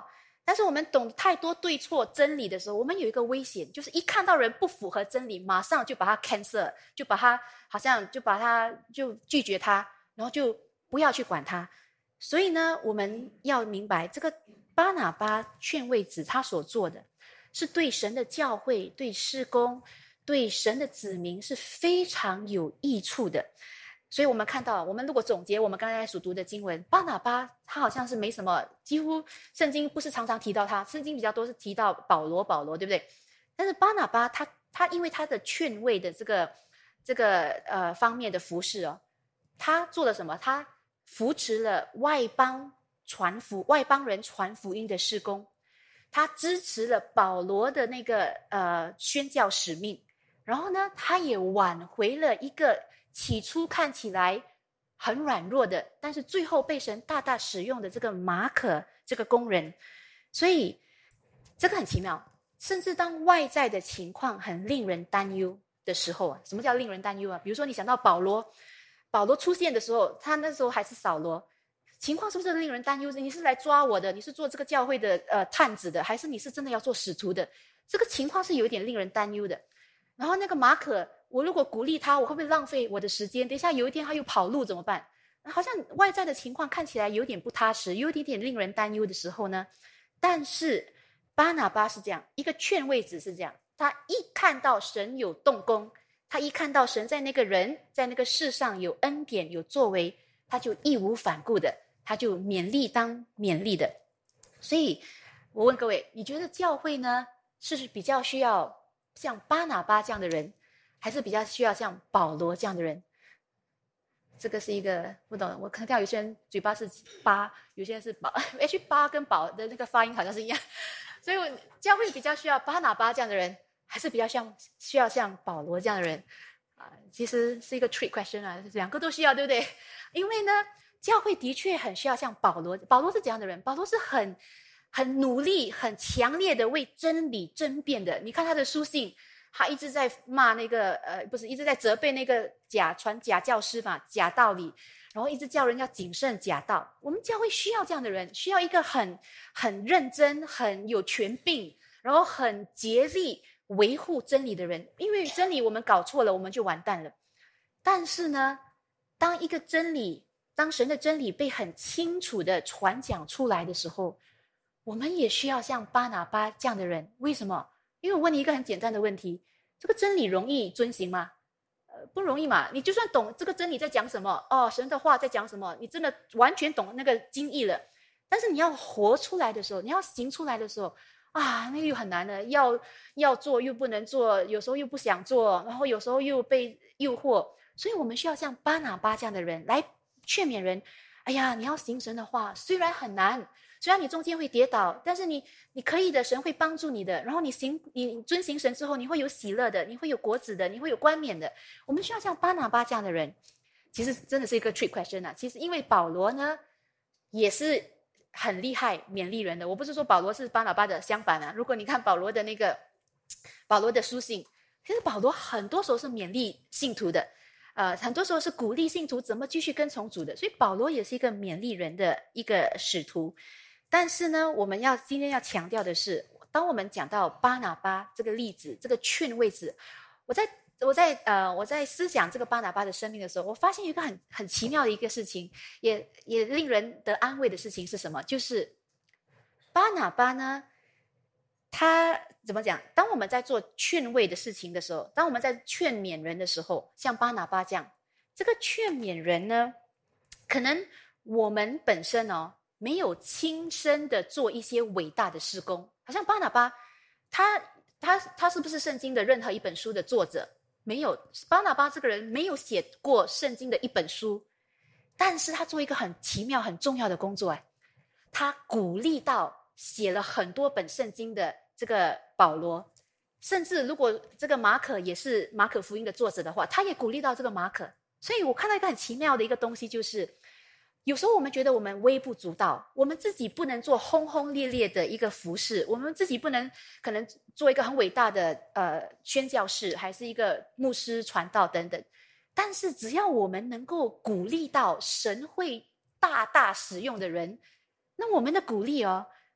但是我们懂太多对错真理的时候，我们有一个危险，就是一看到人不符合真理，马上就把他 cancel， 就把他好像就把他就拒绝他，然后就不要去管他。所以呢，我们要明白这个巴拿巴劝慰子他所做的是对神的教会、对事工、对神的子民是非常有益处的。所以我们看到，我们如果总结我们刚才所读的经文，巴拿巴他好像是没什么，几乎圣经不是常常提到他，圣经比较多是提到保罗，保罗对不对？但是巴拿巴他他因为他的劝慰的这个这个呃方面的服事哦，他做了什么？他扶持了外邦传福外邦人传福音的事工，他支持了保罗的那个呃宣教使命，然后呢，他也挽回了一个起初看起来很软弱的，但是最后被神大大使用的这个马可这个工人。所以这个很奇妙，甚至当外在的情况很令人担忧的时候啊，什么叫令人担忧啊？比如说你想到保罗，保罗出现的时候，他那时候还是扫罗，情况是不是令人担忧？你是来抓我的，你是做这个教会的呃探子的，还是你是真的要做使徒的？这个情况是有一点令人担忧的。然后那个马可，我如果鼓励他，我会不会浪费我的时间？等一下有一天他又跑路怎么办？好像外在的情况看起来有点不踏实，有一点点令人担忧的时候呢，但是巴拿巴是这样，一个劝慰子是这样，他一看到神有动工，他一看到神在那个人在那个世上有恩典有作为，他就义无反顾的，他就勉励当勉励的。所以我问各位，你觉得教会呢是比较需要像巴拿巴这样的人，还是比较需要像保罗这样的人？这个是一个不懂，我看到有些人嘴巴是巴，有些人是宝，H 巴跟宝的那个发音好像是一样，所以我教会比较需要巴拿巴这样的人，还是比较像需要像保罗这样的人啊？其实是一个 trick question 啊，两个都需要，对不对？因为呢，教会的确很需要像保罗，保罗是怎样的人？保罗是很很努力、很强烈的为真理争辩的。你看他的书信，他一直在骂那个呃，不是一直在责备那个假传假教师嘛，假道理，然后一直叫人要谨慎假道。我们教会需要这样的人，需要一个很很认真、很有权柄，然后很竭力维护真理的人。因为真理我们搞错了，我们就完蛋了。但是呢，当一个真理，当神的真理被很清楚的传讲出来的时候，我们也需要像巴拿巴这样的人。为什么？因为我问你一个很简单的问题，这个真理容易遵行吗？呃，不容易嘛。你就算懂这个真理在讲什么，哦，神的话在讲什么，你真的完全懂那个经义了，但是你要活出来的时候，你要行出来的时候啊，那个又很难的，要要做又不能做，有时候又不想做，然后有时候又被诱惑。所以我们需要像巴拿巴这样的人来劝勉人，哎呀，你要行神的话，虽然很难，虽然你中间会跌倒，但是你你可以的，神会帮助你的。然后你行你遵行神之后，你会有喜乐的，你会有果子的，你会有冠冕的。我们需要像巴拿巴这样的人。其实真的是一个 trick question 啊。其实因为保罗呢也是很厉害勉励人的，我不是说保罗是巴拿巴的相反啊。如果你看保罗的那个保罗的书信，其实保罗很多时候是勉励信徒的。呃，很多时候是鼓励信徒怎么继续跟从主的，所以保罗也是一个勉励人的一个使徒。但是呢，我们要今天要强调的是，当我们讲到巴拿巴这个例子，这个劝慰子，我在我在呃我在思想这个巴拿巴的生命的时候，我发现有一个很很奇妙的一个事情，也也令人得安慰的事情是什么？就是巴拿巴呢，他怎么讲？当我们在做劝慰的事情的时候，当我们在劝勉人的时候，像巴拿巴这样，这个劝勉人呢，可能我们本身哦没有亲身的做一些伟大的事工，好像巴拿巴，他他他是不是圣经的任何一本书的作者？没有，巴拿巴这个人没有写过圣经的一本书，但是他做一个很奇妙、很重要的工作，哎，他鼓励到写了很多本圣经的这个保罗，甚至如果这个马可也是马可福音的作者的话，他也鼓励到这个马可。所以我看到一个很奇妙的一个东西，就是有时候我们觉得我们微不足道，我们自己不能做轰轰烈烈的一个服事，我们自己不能可能做一个很伟大的呃宣教士，还是一个牧师传道等等。但是只要我们能够鼓励到神会大大使用的人，那我们的鼓励哦，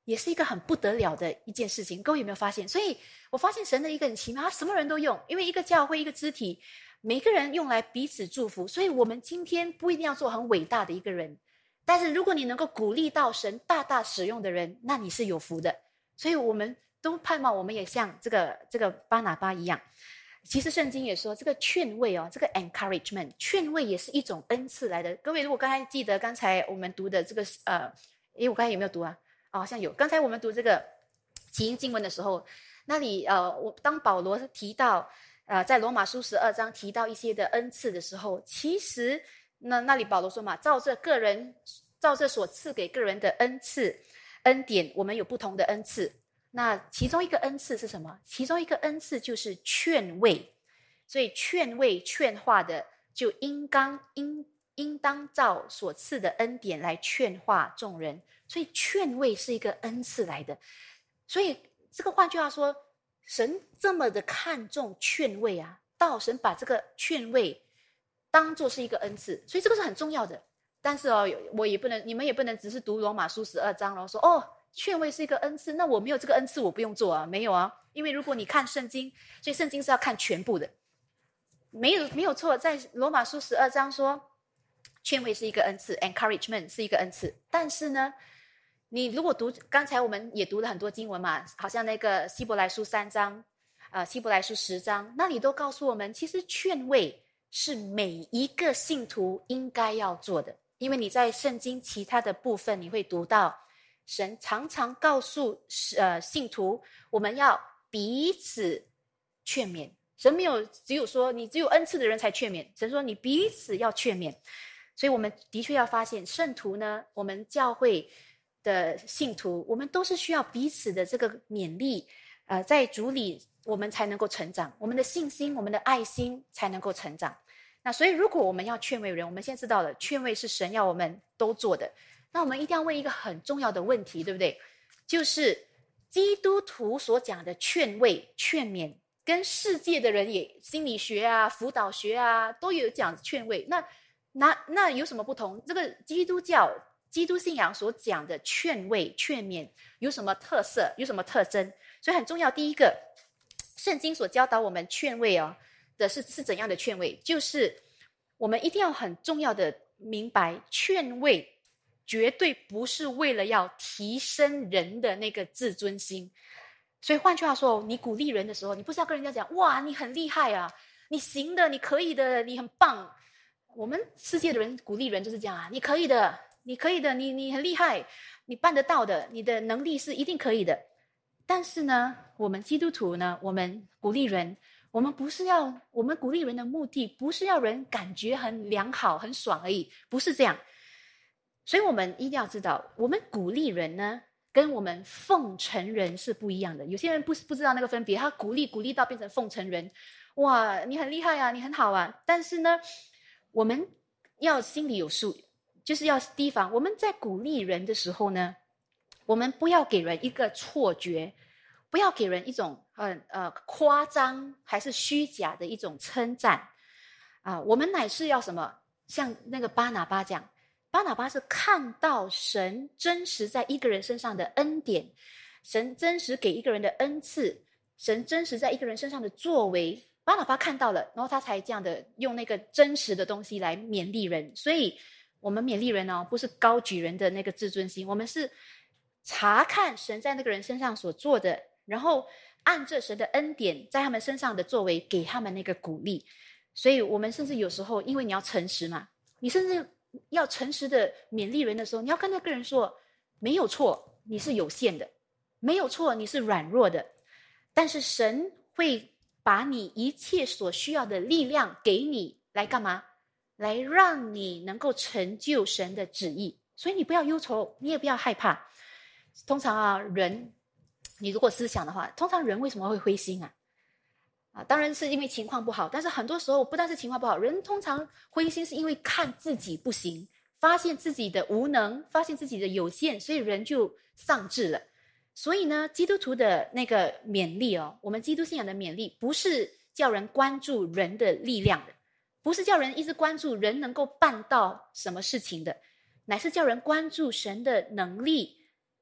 也是一个很不得了的一件事情。各位有没有发现？所以我发现神的一个很奇妙，他什么人都用，因为一个教会一个肢体，每个人用来彼此祝福。所以我们今天不一定要做很伟大的一个人，但是如果你能够鼓励到神大大使用的人，那你是有福的。所以我们都盼望我们也像这个这个巴拿巴一样。其实圣经也说这个劝慰哦，这个 encouragement 劝慰也是一种恩赐来的。各位如果刚才记得刚才我们读的这个呃诶我刚才有没有读啊？哦，好像有。刚才我们读这个起因经文的时候，那里呃我当保罗提到呃在罗马书十二章提到一些的恩赐的时候，其实那那里保罗说嘛，照着个人照着所赐给个人的恩赐恩典，我们有不同的恩赐。那其中一个恩赐是什么？其中一个恩赐就是劝慰。所以劝慰劝化的就应当应应当照所赐的恩典来劝化众人。所以劝慰是一个恩赐来的。所以这个换句话说，神这么的看重劝慰啊，到神把这个劝慰当作是一个恩赐，所以这个是很重要的。但是哦，我也不能，你们也不能只是读罗马书十二章然后说哦，劝慰是一个恩赐，那我没有这个恩赐我不用做啊。没有啊，因为如果你看圣经，所以圣经是要看全部的，没有没有错。在罗马书十二章说劝慰是一个恩赐， encouragement 是一个恩赐。但是呢，你如果读刚才我们也读了很多经文嘛，好像那个希伯来书三章呃，希伯来书十章，那里都告诉我们，其实劝慰是每一个信徒应该要做的。因为你在圣经其他的部分你会读到神常常告诉呃信徒，我们要彼此劝勉。神没有只有说你只有恩赐的人才劝勉，神说你彼此要劝勉。所以我们的确要发现，圣徒呢，我们教会的信徒，我们都是需要彼此的这个勉励，呃，在主里我们才能够成长，我们的信心我们的爱心才能够成长。那所以如果我们要劝慰人，我们现在知道了劝慰是神要我们都做的，那我们一定要问一个很重要的问题，对不对？就是基督徒所讲的劝慰劝勉跟世界的人也心理学啊辅导学啊都有讲劝慰，那那那有什么不同？这个基督教基督信仰所讲的劝慰劝勉有什么特色有什么特征？所以很重要，第一个圣经所教导我们劝慰哦的是是怎样的劝慰，就是我们一定要很重要的明白，劝慰绝对不是为了要提升人的那个自尊心。所以换句话说，你鼓励人的时候，你不是要跟人家讲哇你很厉害啊，你行的，你可以的，你很棒。我们世界的人鼓励人就是这样啊，你可以的，你可以的，你你很厉害，你办得到的，你的能力是一定可以的。但是呢，我们基督徒呢，我们鼓励人，我们不是要，我们鼓励人的目的不是要人感觉很良好很爽而已，不是这样。所以我们一定要知道，我们鼓励人呢跟我们奉承人是不一样的。有些人不不知道那个分别，他鼓励鼓励到变成奉承人，哇你很厉害啊，你很好啊。但是呢，我们要心里有数，就是要提防我们在鼓励人的时候呢，我们不要给人一个错觉，不要给人一种呃呃夸张还是虚假的一种称赞啊、呃。我们乃是要什么？像那个巴拿巴讲，巴拿巴是看到神真实在一个人身上的恩典，神真实给一个人的恩赐，神真实在一个人身上的作为，巴拿巴看到了，然后他才这样的用那个真实的东西来勉励人。所以我们勉励人哦，不是高举人的那个自尊心，我们是查看神在那个人身上所做的，然后按着神的恩典在他们身上的作为给他们那个鼓励。所以我们甚至有时候，因为你要诚实嘛，你甚至要诚实的勉励人的时候，你要跟那个人说没有错，你是有限的，没有错，你是软弱的，但是神会把你一切所需要的力量给你来干嘛？来让你能够成就神的旨意。所以你不要忧愁，你也不要害怕。通常啊，人你如果思想的话，通常人为什么会灰心啊？啊，当然是因为情况不好，但是很多时候不但是情况不好，人通常灰心是因为看自己不行，发现自己的无能，发现自己的有限，所以人就丧志了。所以呢，基督徒的那个勉励哦，我们基督信仰的勉励不是叫人关注人的力量的，不是叫人一直关注人能够办到什么事情的，乃是叫人关注神的能力，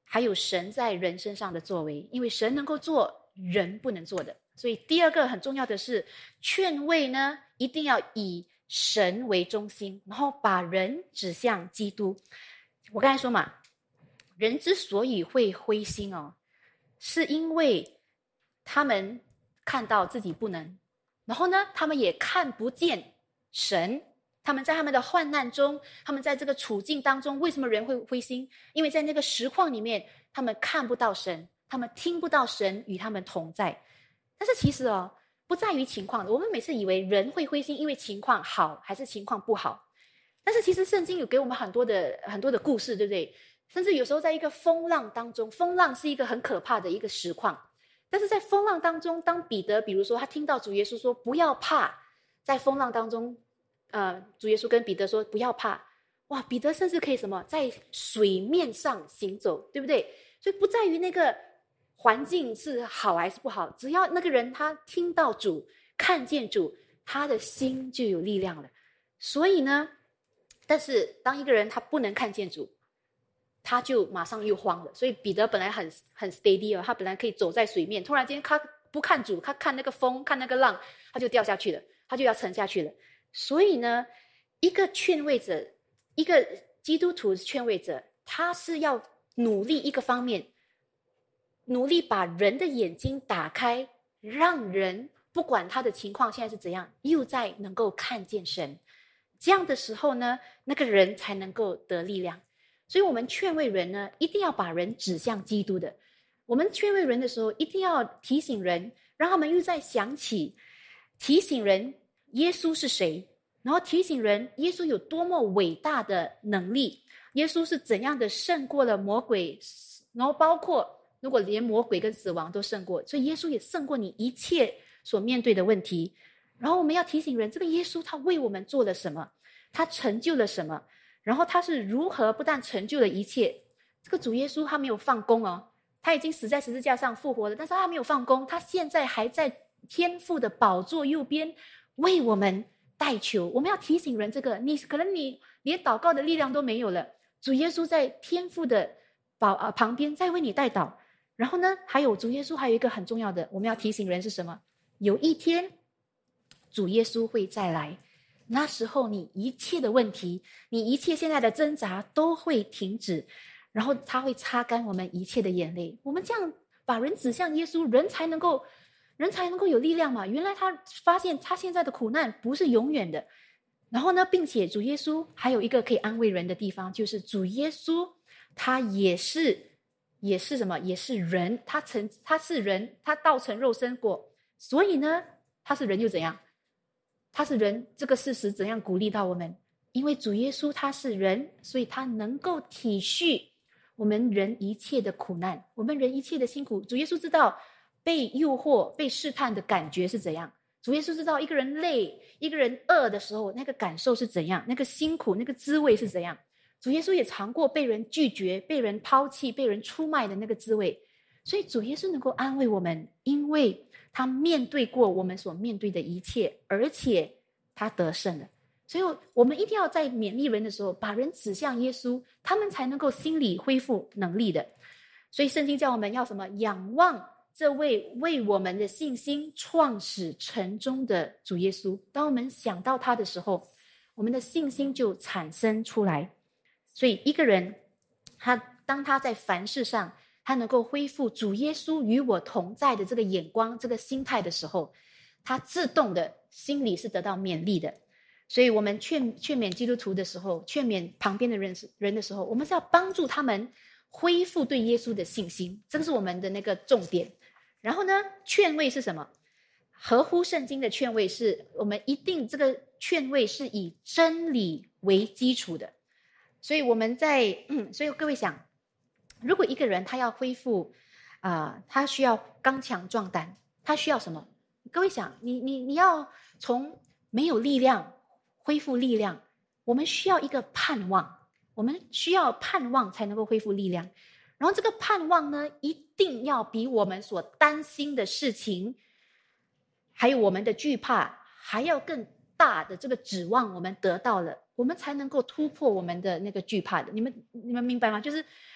还有神在人身上的作为，因为神能够做人不能做的。所以第二个很重要的是，劝慰呢一定要以神为中心，然后把人指向基督。我刚才说嘛，人之所以会灰心哦，是因为他们看到自己不能，然后呢他们也看不见神。他们在他们的患难中，他们在这个处境当中，为什么人会灰心？因为在那个实况里面，他们看不到神，他们听不到神与他们同在。但是其实哦，不在于情况的。我们每次以为人会灰心，因为情况好还是情况不好。但是其实圣经有给我们很多的很多的故事，对不对？甚至有时候在一个风浪当中，风浪是一个很可怕的一个实况。但是在风浪当中，当彼得比如说他听到主耶稣说不要怕，在风浪当中呃，主耶稣跟彼得说不要怕，哇，彼得甚至可以什么在水面上行走，对不对？所以不在于那个环境是好还是不好，只要那个人他听到主，看见主，他的心就有力量了。所以呢，但是当一个人他不能看见主，他就马上又慌了。所以彼得本来很很 steady 哦，他本来可以走在水面，突然间他不看主，他看那个风，看那个浪，他就掉下去了，他就要沉下去了。所以呢，一个劝慰者，一个基督徒劝慰者，他是要努力一个方面，努力把人的眼睛打开，让人不管他的情况现在是怎样，又再能够看见神。这样的时候呢，那个人才能够得力量。所以我们劝慰人呢，一定要把人指向基督的。我们劝慰人的时候，一定要提醒人，让他们又再想起，提醒人耶稣是谁，然后提醒人耶稣有多么伟大的能力，耶稣是怎样的胜过了魔鬼，然后包括如果连魔鬼跟死亡都胜过，所以耶稣也胜过你一切所面对的问题。然后我们要提醒人，这个耶稣他为我们做了什么，他成就了什么，然后他是如何不但成就了一切。这个主耶稣他没有放工哦，他已经死在十字架上复活了，但是他没有放工，他现在还在天父的宝座右边为我们代求。我们要提醒人这个，你可能你连祷告的力量都没有了，主耶稣在天父的宝、呃、旁边在为你代祷。然后呢，还有主耶稣还有一个很重要的，我们要提醒人是什么？有一天主耶稣会再来，那时候你一切的问题，你一切现在的挣扎都会停止，然后他会擦干我们一切的眼泪。我们这样把人指向耶稣，人才能够人才能够有力量嘛。原来他发现他现在的苦难不是永远的。然后呢，并且主耶稣还有一个可以安慰人的地方，就是主耶稣他也是也是什么？也是人，他曾他是人，他道成肉身过，所以呢，他是人又怎样？他是人，这个事实怎样鼓励到我们？因为主耶稣他是人，所以他能够体恤我们人一切的苦难，我们人一切的辛苦。主耶稣知道被诱惑、被试探的感觉是怎样。主耶稣知道一个人累、一个人饿的时候，那个感受是怎样，那个辛苦、那个滋味是怎样。主耶稣也尝过被人拒绝、被人抛弃、被人出卖的那个滋味。所以主耶稣能够安慰我们，因为他面对过我们所面对的一切，而且他得胜了。所以我们一定要在勉励人的时候，把人指向耶稣，他们才能够心里恢复能力的。所以圣经叫我们要什么？仰望这位为我们的信心创始成终的主耶稣。当我们想到他的时候，我们的信心就产生出来。所以一个人他当他在凡事上他能够恢复主耶稣与我同在的这个眼光、这个心态的时候，他自动的心里是得到勉励的。所以我们劝劝勉基督徒的时候，劝勉旁边的人人的时候，我们是要帮助他们恢复对耶稣的信心，这个是我们的那个重点。然后呢，劝慰是什么？合乎圣经的劝慰是我们一定这个劝慰是以真理为基础的。所以我们在嗯，所以各位想，如果一个人他要恢复啊、呃，他需要刚强壮胆，他需要什么？各位想，你你你要从没有力量恢复力量，我们需要一个盼望，我们需要盼望才能够恢复力量。然后这个盼望呢，一定要比我们所担心的事情，还有我们的惧怕，还要更大的这个指望，我们得到了，我们才能够突破我们的那个惧怕的。你们你们明白吗？就是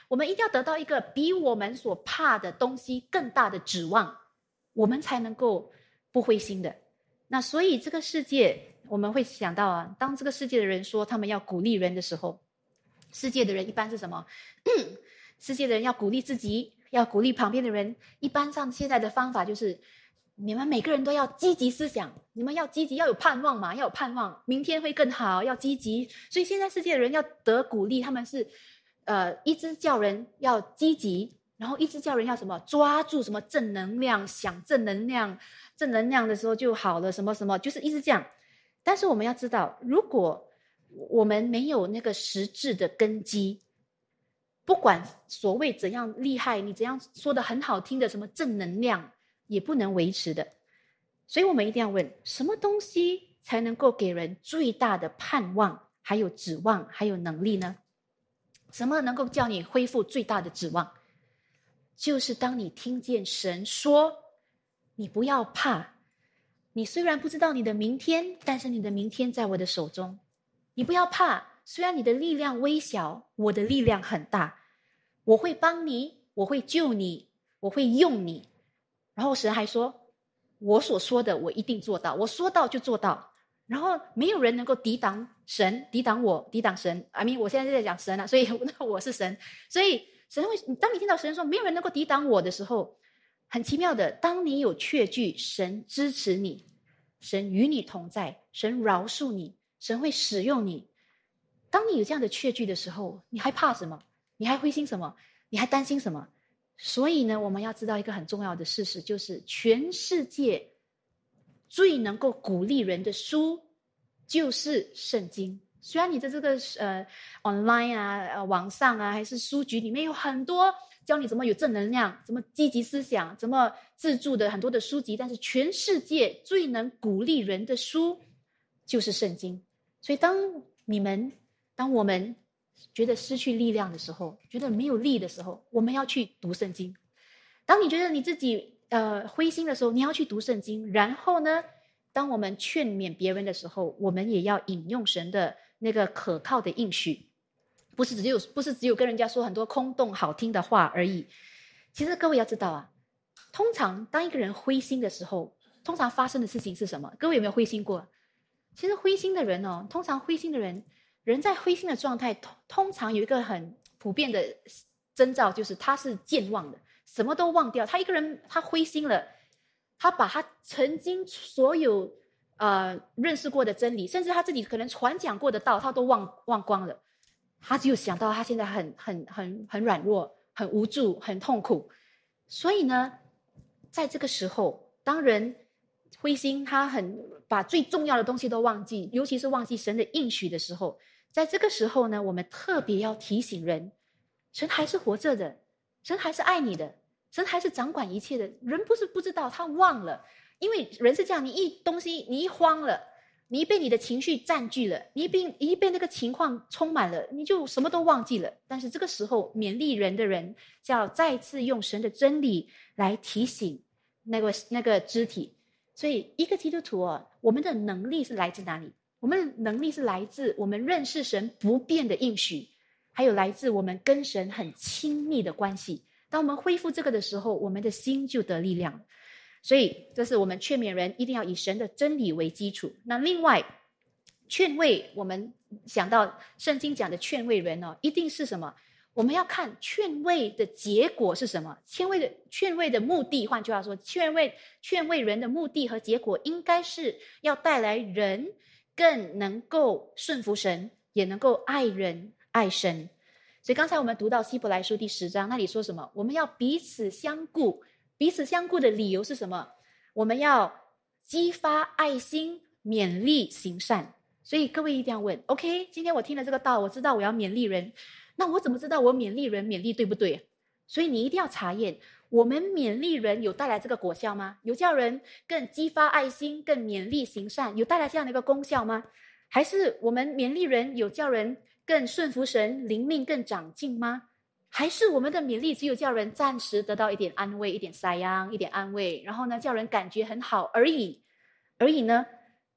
我们一定要得到一个比我们所怕的东西更大的指望，我们才能够不灰心的。那所以这个世界，我们会想到啊，当这个世界的人说他们要鼓励人的时候，世界的人一般是什么？世界的人要鼓励自己，要鼓励旁边的人。一般上现在的方法就是，你们每个人都要积极思想，你们要积极，要有盼望嘛，要有盼望，明天会更好，要积极。所以现在世界的人要得鼓励，他们是呃一直叫人要积极，然后一直叫人要什么抓住什么正能量，想正能量，正能量的时候就好了，什么什么，就是一直这样。但是我们要知道，如果我们没有那个实质的根基，不管所谓怎样厉害，你怎样说的很好听的什么正能量，也不能维持的。所以我们一定要问，什么东西才能够给人最大的盼望，还有指望，还有能力呢？什么能够叫你恢复最大的指望？就是当你听见神说，你不要怕，你虽然不知道你的明天，但是你的明天在我的手中。你不要怕，虽然你的力量微小，我的力量很大，我会帮你，我会救你，我会用你。然后神还说，我所说的我一定做到，我说到就做到。然后没有人能够抵挡神，抵挡我，抵挡神。I mean, 我现在在讲神啊，所以我是神。所以神会，当你听到神说没有人能够抵挡我的时候，很奇妙的，当你有确据，神支持你，神与你同在，神饶恕你，神会使用你。当你有这样的确据的时候，你还怕什么？你还灰心什么？你还担心什么？所以呢，我们要知道一个很重要的事实，就是全世界最能够鼓励人的书就是圣经。虽然你在这个呃 online 啊、呃、网上啊，还是书局里面有很多教你怎么有正能量，怎么积极思想，怎么自助的很多的书籍，但是全世界最能鼓励人的书就是圣经。所以当你们当我们觉得失去力量的时候，觉得没有力的时候，我们要去读圣经。当你觉得你自己呃灰心的时候，你要去读圣经。然后呢，当我们劝勉别人的时候，我们也要引用神的那个可靠的应许，不是只有不是只有跟人家说很多空洞好听的话而已。其实各位要知道啊，通常当一个人灰心的时候，通常发生的事情是什么？各位有没有灰心过？其实灰心的人哦，通常灰心的人，人在灰心的状态，通通常有一个很普遍的征兆，就是他是健忘的，什么都忘掉。他一个人他灰心了，他把他曾经所有呃认识过的真理，甚至他自己可能传讲过的道，他都忘忘光了。他只有想到他现在很很很很软弱，很无助，很痛苦。所以呢，在这个时候，当人灰心，他很把最重要的东西都忘记，尤其是忘记神的应许的时候，在这个时候呢，我们特别要提醒人，神还是活着的，神还是爱你的，神还是掌管一切的。人不是不知道，他忘了，因为人是这样，你一东西你一慌了，你一被你的情绪占据了，你一被一被那个情况充满了，你就什么都忘记了。但是这个时候勉励人的人，就要再次用神的真理来提醒那个那个肢体。所以一个基督徒哦，我们的能力是来自哪里？我们的能力是来自我们认识神不变的应许，还有来自我们跟神很亲密的关系。当我们恢复这个的时候，我们的心就得力量。所以这是我们劝勉人一定要以神的真理为基础。那另外劝慰，我们想到圣经讲的劝慰人哦，一定是什么？我们要看劝慰的结果是什么。劝慰的劝慰的目的，换句话说，劝慰劝慰人的目的和结果应该是要带来人更能够顺服神，也能够爱人爱神。所以刚才我们读到希伯来书第十章，那里说什么？我们要彼此相顾。彼此相顾的理由是什么？我们要激发爱心，勉励行善。所以各位一定要问 OK， 今天我听了这个道，我知道我要勉励人，那我怎么知道我勉励人勉励对不对？所以你一定要查验，我们勉励人有带来这个果效吗？有叫人更激发爱心，更勉励行善，有带来这样的一个功效吗？还是我们勉励人有叫人更顺服神，灵命更长进吗？还是我们的勉励只有叫人暂时得到一点安慰，一点塞央，一点安慰，然后呢叫人感觉很好而已而已呢？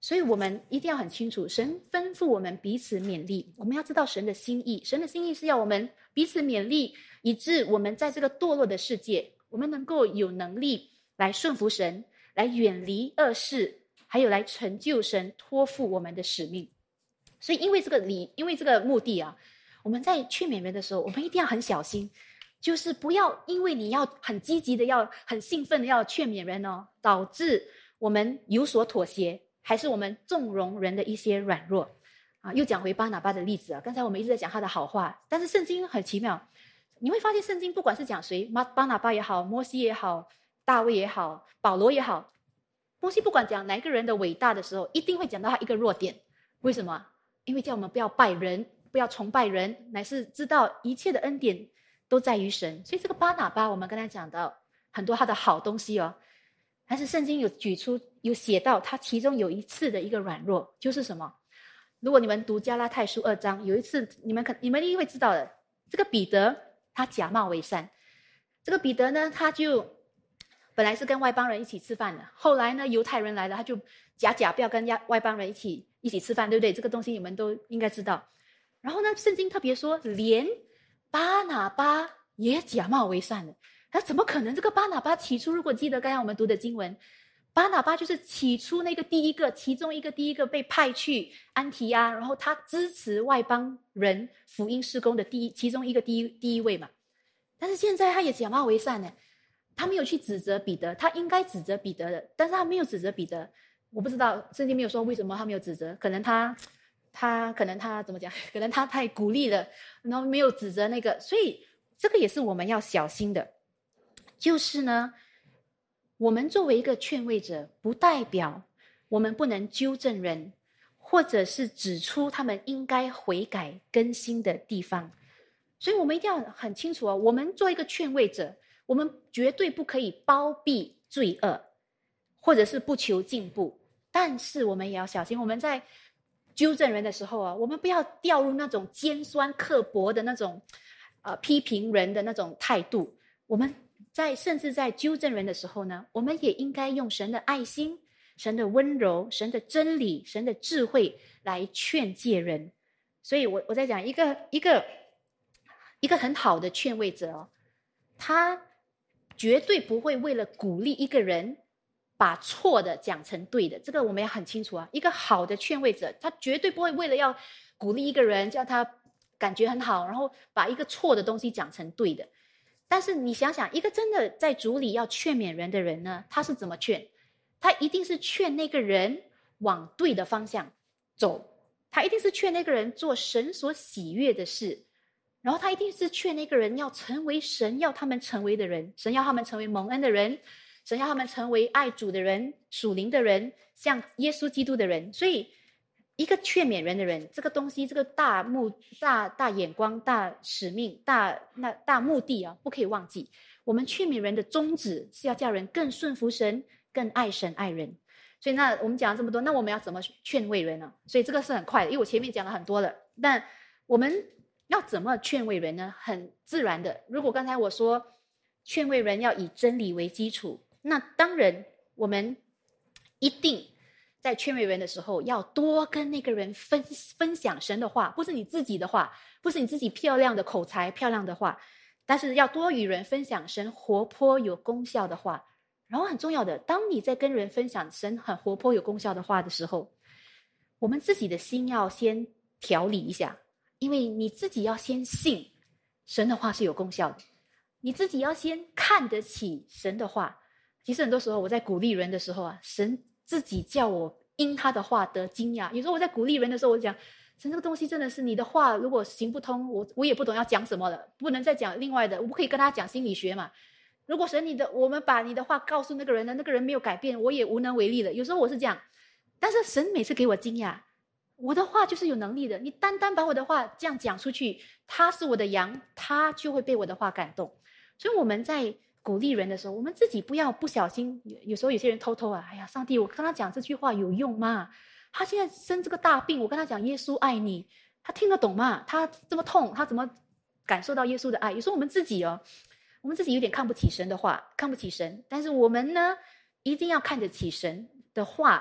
所以我们一定要很清楚，神吩咐我们彼此勉励，我们要知道神的心意。神的心意是要我们彼此勉励，以致我们在这个堕落的世界，我们能够有能力来顺服神，来远离恶事，还有来成就神托付我们的使命。所以因为这个理，因为这个目的啊，我们在劝勉人的时候，我们一定要很小心，就是不要因为你要很积极的要很兴奋的要劝勉人哦，导致我们有所妥协，还是我们纵容人的一些软弱啊。又讲回巴拿巴的例子啊，刚才我们一直在讲他的好话，但是圣经很奇妙，你会发现圣经不管是讲谁，巴拿巴也好，摩西也好，大卫也好，保罗也好，摩西不管讲哪一个人的伟大的时候，一定会讲到他一个弱点。为什么？因为叫我们不要拜人，不要崇拜人，乃是知道一切的恩典都在于神。所以这个巴拿巴，我们刚才讲到很多他的好东西哦，但是圣经有举出有写到他其中有一次的一个软弱，就是什么？如果你们读加拉太书二章，有一次你们可你们一定会知道的，这个彼得他假冒为善。这个彼得呢，他就本来是跟外邦人一起吃饭的，后来呢犹太人来了，他就假假不要跟外邦人一起一起吃饭，对不对？这个东西你们都应该知道。然后呢，圣经特别说连巴拿巴也假冒为善了。那怎么可能？这个巴拿巴起初，如果记得刚才我们读的经文，巴拿巴就是起初那个第一个，其中一个第一个被派去安提阿，然后他支持外邦人福音事工的第一其中一个第一第一位嘛。但是现在他也假冒为善呢，他没有去指责彼得，他应该指责彼得的，但是他没有指责彼得。我不知道圣经没有说为什么他没有指责，可能他他可能他怎么讲？可能他太鼓励了，然后没有指责那个，所以这个也是我们要小心的。就是呢，我们作为一个劝慰者，不代表我们不能纠正人，或者是指出他们应该悔改更新的地方。所以我们一定要很清楚哦，我们做一个劝慰者，我们绝对不可以包庇罪恶，或者是不求进步。但是我们也要小心，我们在纠正人的时候啊，我们不要掉入那种尖酸刻薄的那种呃批评人的那种态度。我们在甚至在纠正人的时候呢，我们也应该用神的爱心、神的温柔、神的真理、神的智慧来劝诫人。所以我我在讲一个一个一个很好的劝慰者哦，他绝对不会为了鼓励一个人把错的讲成对的，这个我们要很清楚啊。一个好的劝慰者，他绝对不会为了要鼓励一个人，叫他感觉很好，然后把一个错的东西讲成对的。但是你想想，一个真的在主里要劝勉人的人呢，他是怎么劝？他一定是劝那个人往对的方向走，他一定是劝那个人做神所喜悦的事，然后他一定是劝那个人要成为神要他们成为的人，神要他们成为蒙恩的人，神要他们成为爱主的人、属灵的人，像耶稣基督的人。所以一个劝勉人的人，这个东西，这个大目大大眼光、大使命、大那大目的啊，不可以忘记。我们劝勉人的宗旨是要叫人更顺服神，更爱神爱人。所以那我们讲了这么多，那我们要怎么劝慰人呢？所以这个是很快的，因为我前面讲了很多了。但我们要怎么劝慰人呢？很自然的，如果刚才我说劝慰人要以真理为基础，那当然我们一定在劝慰人的时候要多跟那个人分分享神的话，不是你自己的话，不是你自己漂亮的口才漂亮的话，但是要多与人分享神活泼有功效的话。然后很重要的，当你在跟人分享神很活泼有功效的话的时候，我们自己的心要先调理一下，因为你自己要先信神的话是有功效的，你自己要先看得起神的话。其实很多时候我在鼓励人的时候啊，神自己叫我因他的话得惊讶。有时候我在鼓励人的时候，我讲神这个东西真的是你的话如果行不通，我我也不懂要讲什么了，不能再讲另外的，我不可以跟他讲心理学嘛。如果神你的我们把你的话告诉那个人呢，那个人没有改变，我也无能为力了。有时候我是这样，但是神每次给我惊讶，我的话就是有能力的。你单单把我的话这样讲出去，他是我的羊，他就会被我的话感动。所以我们在鼓励人的时候，我们自己不要不小心，有时候有些人偷偷啊，哎呀，上帝，我跟他讲这句话有用吗？他现在生这个大病，我跟他讲耶稣爱你，他听得懂吗？他这么痛，他怎么感受到耶稣的爱？有时候我们自己哦，我们自己有点看不起神的话，看不起神，但是我们呢，一定要看得起神的话是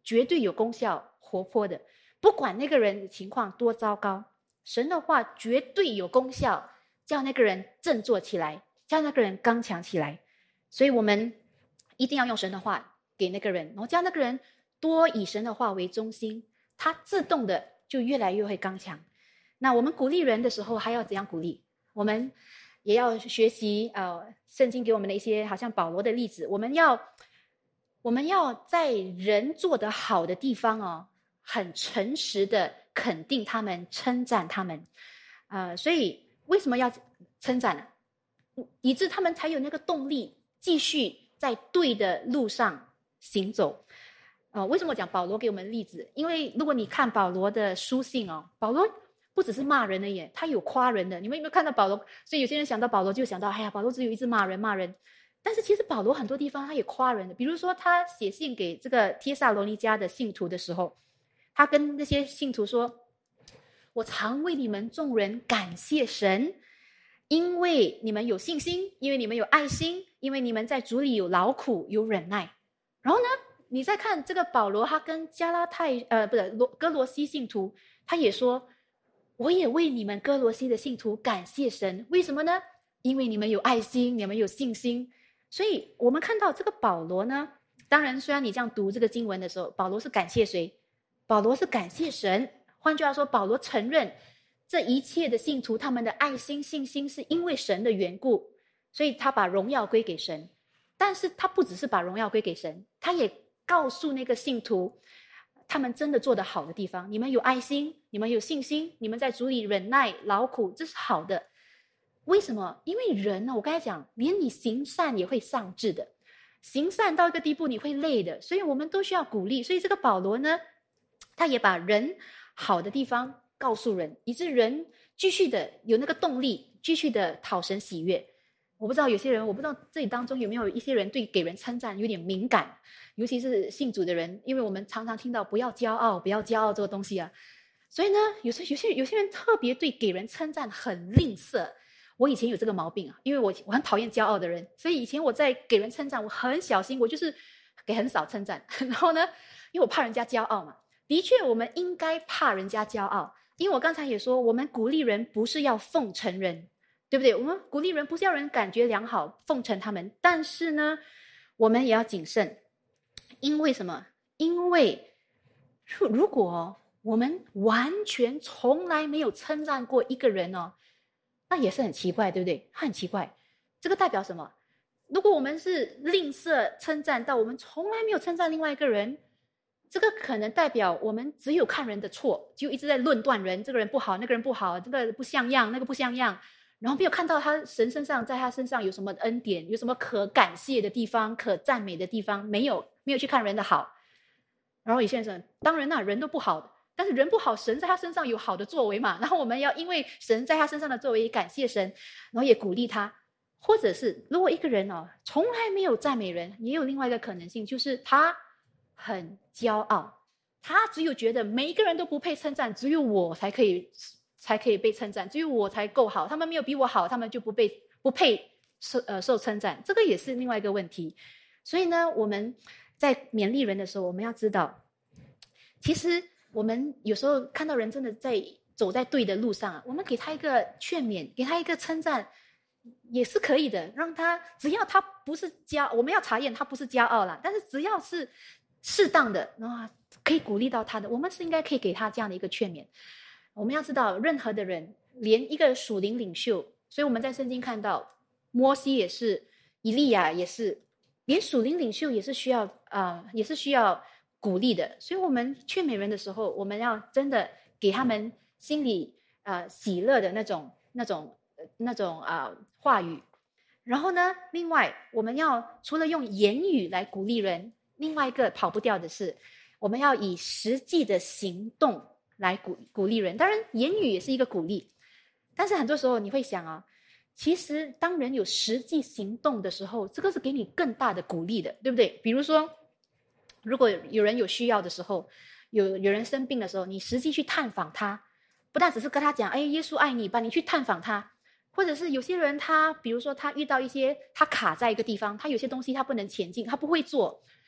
绝对有功效、活泼的，不管那个人的情况多糟糕，神的话绝对有功效，叫那个人振作起来，叫那个人刚强起来。所以我们一定要用神的话给那个人，然后叫那个人多以神的话为中心，他自动的就越来越会刚强。那我们鼓励人的时候还要怎样鼓励？我们也要学习呃，圣经给我们的一些好像保罗的例子，我们要我们要在人做得好的地方哦，很诚实的肯定他们，称赞他们。呃，所以为什么要称赞呢？以致他们才有那个动力继续在对的路上行走。呃，为什么我讲保罗给我们例子？因为如果你看保罗的书信哦，保罗不只是骂人的耶，他有夸人的。你们有没有看到保罗？所以有些人想到保罗就想到，哎呀，保罗只有一直骂人骂人。但是其实保罗很多地方他也夸人的，比如说他写信给这个帖撒罗尼迦的信徒的时候，他跟那些信徒说，我常为你们众人感谢神，因为你们有信心，因为你们有爱心，因为你们在主里有劳苦有忍耐。然后呢，你再看这个保罗，他跟加拉太呃不是哥罗西信徒，他也说，我也为你们哥罗西的信徒感谢神。为什么呢？因为你们有爱心，你们有信心。所以我们看到这个保罗呢，当然虽然你这样读这个经文的时候，保罗是感谢谁？保罗是感谢神。换句话说，保罗承认这一切的信徒他们的爱心信心是因为神的缘故，所以他把荣耀归给神。但是他不只是把荣耀归给神，他也告诉那个信徒他们真的做得好的地方，你们有爱心，你们有信心，你们在主里忍耐劳苦，这是好的。为什么？因为人呢，我刚才讲，连你行善也会丧志的，行善到一个地步你会累的，所以我们都需要鼓励。所以这个保罗呢，他也把人好的地方告诉人，以致人继续的有那个动力，继续的讨神喜悦。我不知道有些人，我不知道这里当中有没有一些人对给人称赞有点敏感，尤其是信主的人，因为我们常常听到不要骄傲，不要骄傲这个东西啊。所以呢，有些有些有些人特别对给人称赞很吝啬。我以前有这个毛病啊，因为我我很讨厌骄傲的人，所以以前我在给人称赞，我很小心，我就是给很少称赞。然后呢，因为我怕人家骄傲嘛，的确我们应该怕人家骄傲，因为我刚才也说，我们鼓励人不是要奉承人，对不对？我们鼓励人不是要人感觉良好，奉承他们，但是呢，我们也要谨慎。因为什么？因为如果我们完全从来没有称赞过一个人哦，那也是很奇怪，对不对？很奇怪，这个代表什么？如果我们是吝啬称赞到我们从来没有称赞另外一个人，这个可能代表我们只有看人的错，就一直在论断人，这个人不好，那个人不好，这个不像样，那个不像样，然后没有看到他神身上在他身上有什么恩典，有什么可感谢的地方，可赞美的地方，没有没有去看人的好。然后有些人说，当然啦，人都不好的，但是人不好，神在他身上有好的作为嘛，然后我们要因为神在他身上的作为感谢神，然后也鼓励他。或者是如果一个人哦从来没有赞美人，也有另外一个可能性，就是他很骄傲，他只有觉得每一个人都不配称赞，只有我才可以才可以被称赞，只有我才够好，他们没有比我好，他们就不被不配受呃受称赞，这个也是另外一个问题。所以呢，我们在勉励人的时候，我们要知道，其实我们有时候看到人真的在走在对的路上啊，我们给他一个劝勉，给他一个称赞也是可以的，让他只要他不是骄，我们要查验他不是骄傲啦，但是只要是适当的，然后可以鼓励到他的，我们是应该可以给他这样的一个劝勉。我们要知道，任何的人，连一个属灵领袖，所以我们在圣经看到摩西也是，以利亚也是，连属灵领袖也是需要啊、呃，也是需要鼓励的。所以我们劝勉人的时候，我们要真的给他们心里呃喜乐的那种那种那种啊、呃、话语。然后呢，另外我们要除了用言语来鼓励人，另外一个跑不掉的是，我们要以实际的行动来鼓鼓励人。当然言语也是一个鼓励，但是很多时候你会想啊，其实当人有实际行动的时候，这个是给你更大的鼓励的，对不对？比如说如果有人有需要的时候，有有人生病的时候，你实际去探访他，不但只是跟他讲哎，耶稣爱你吧，你去探访他。或者是有些人他比如说他遇到一些他卡在一个地方，他有些东西他不能前进，他不会做，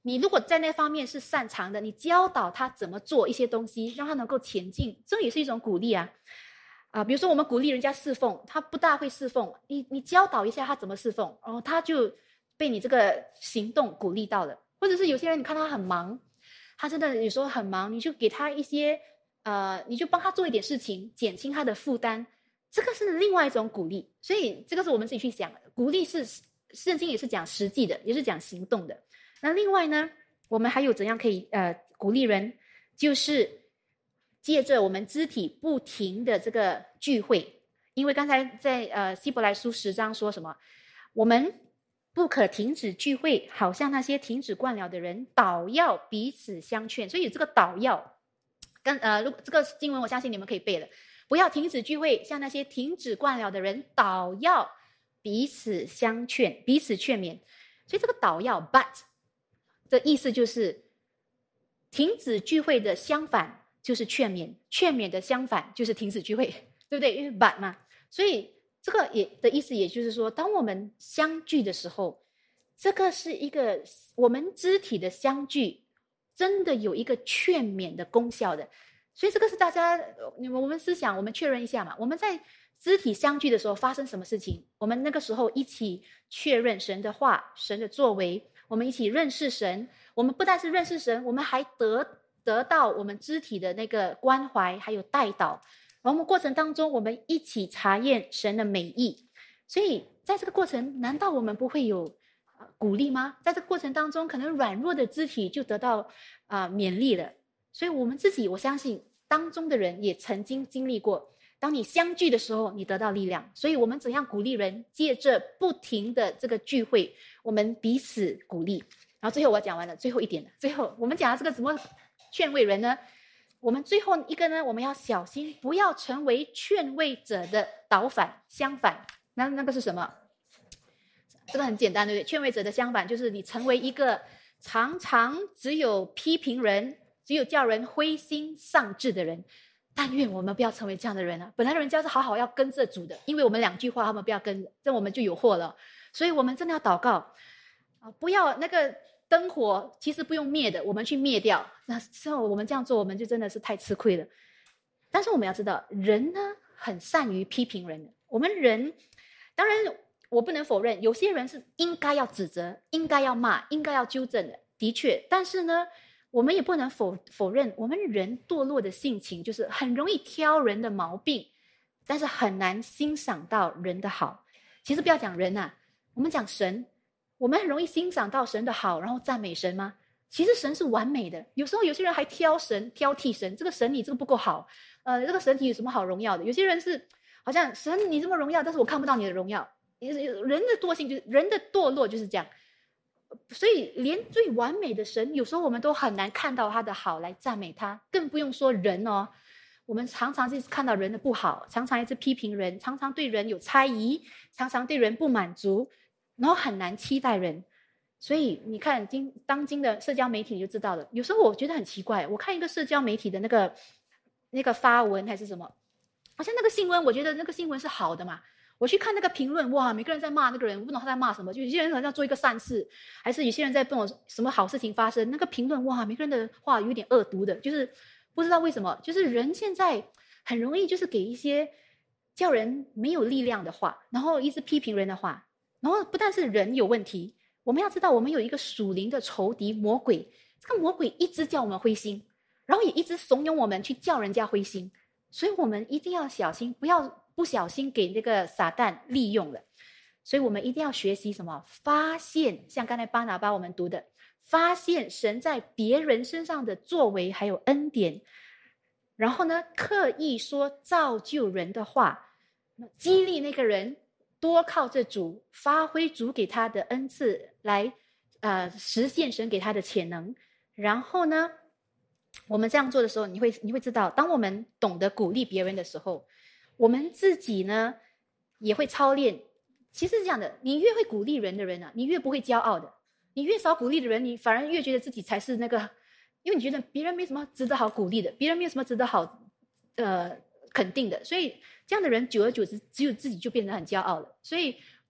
你如果在那方面是擅长的，你教导他怎么做一些东西，让他能够前进，这也是一种鼓励啊。啊，比如说我们鼓励人家侍奉，他不大会侍奉，你你教导一下他怎么侍奉，然后他就被你这个行动鼓励到了。或者是有些人你看他很忙，他真的有时候很忙，你就给他一些呃，你就帮他做一点事情，减轻他的负担，这个是另外一种鼓励。所以这个是我们自己去想的，鼓励是圣经也是讲实际的，也是讲行动的。那另外呢，我们还有怎样可以呃鼓励人，就是借着我们肢体不停的这个聚会。因为刚才在呃希伯来书十章说什么，我们不可停止聚会，好像那些停止惯了的人，倒要彼此相劝。所以这个倒要跟呃这个经文我相信你们可以背了，不要停止聚会，像那些停止惯了的人，倒要彼此相劝，彼此劝勉。所以这个倒要 but的意思就是停止聚会的相反就是劝勉，劝勉的相反就是停止聚会，对不对？因为 but 嘛，所以这个也的意思也就是说，当我们相聚的时候，这个是一个我们肢体的相聚真的有一个劝勉的功效的。所以这个是大家我们思想我们确认一下嘛，我们在肢体相聚的时候发生什么事情，我们那个时候一起确认神的话，神的作为，我们一起认识神，我们不但是认识神，我们还得得到我们肢体的那个关怀还有带导，然后我们过程当中我们一起查验神的美意。所以在这个过程难道我们不会有、呃、鼓励吗？在这个过程当中可能软弱的肢体就得到、呃、勉励了。所以我们自己我相信当中的人也曾经经历过，当你相聚的时候你得到力量。所以我们怎样鼓励人，借着不停的这个聚会，我们彼此鼓励。然后最后我讲完了最后一点了，最后我们讲这个怎么劝慰人呢？我们最后一个呢，我们要小心不要成为劝慰者的倒反相反。那那个是什么？这个很简单，对不对？劝慰者的相反就是你成为一个常常只有批评人，只有叫人灰心丧志的人。但愿我们不要成为这样的人啊！本来人家是好好要跟着主的，因为我们两句话他们不要跟，这我们就有祸了。所以我们真的要祷告啊，不要那个灯火其实不用灭的，我们去灭掉。那之后我们这样做，我们就真的是太吃亏了。但是我们要知道，人呢很善于批评人的。我们人当然我不能否认，有些人是应该要指责，应该要骂，应该要纠正的，的确。但是呢，我们也不能否否认，我们人堕落的性情就是很容易挑人的毛病，但是很难欣赏到人的好。其实不要讲人啊，我们讲神，我们很容易欣赏到神的好，然后赞美神吗？其实神是完美的，有时候有些人还挑神挑剔神，这个神你这个不够好，呃，这个神体有什么好荣耀的？有些人是好像神你这么荣耀，但是我看不到你的荣耀。人的惰性就是人的堕落就是这样，所以连最完美的神，有时候我们都很难看到他的好来赞美他，更不用说人哦。我们常常就是看到人的不好，常常一直批评人，常常对人有猜疑，常常对人不满足，然后很难期待人。所以你看今当今的社交媒体你就知道了，有时候我觉得很奇怪，我看一个社交媒体的那个那个发文还是什么，好像那个新闻，我觉得那个新闻是好的嘛，我去看那个评论，哇，每个人在骂那个人，我不懂他在骂什么，就有些人好像做一个善事，还是有些人在问我什么好事情发生，那个评论，哇，每个人的话有点恶毒的，就是不知道为什么，就是人现在很容易就是给一些叫人没有力量的话，然后一直批评人的话，然后不但是人有问题，我们要知道我们有一个属灵的仇敌魔鬼，这个魔鬼一直叫我们灰心，然后也一直怂恿我们去叫人家灰心，所以我们一定要小心，不要不小心给那个撒旦利用了。所以我们一定要学习什么？发现，像刚才巴拿巴我们读的，发现神在别人身上的作为还有恩典，然后呢，刻意说造就人的话，激励那个人多靠着主，发挥主给他的恩赐来呃实现神给他的潜能。然后呢，我们这样做的时候，你会你会知道，当我们懂得鼓励别人的时候，我们自己呢也会操练。其实是这样的，你越会鼓励人的人啊，你越不会骄傲的。你越少鼓励的人，你反而越觉得自己才是那个，因为你觉得别人没什么值得好鼓励的，别人没有什么值得好呃肯定的，所以这样的人久而久之，只有自己就变得很骄傲了。所以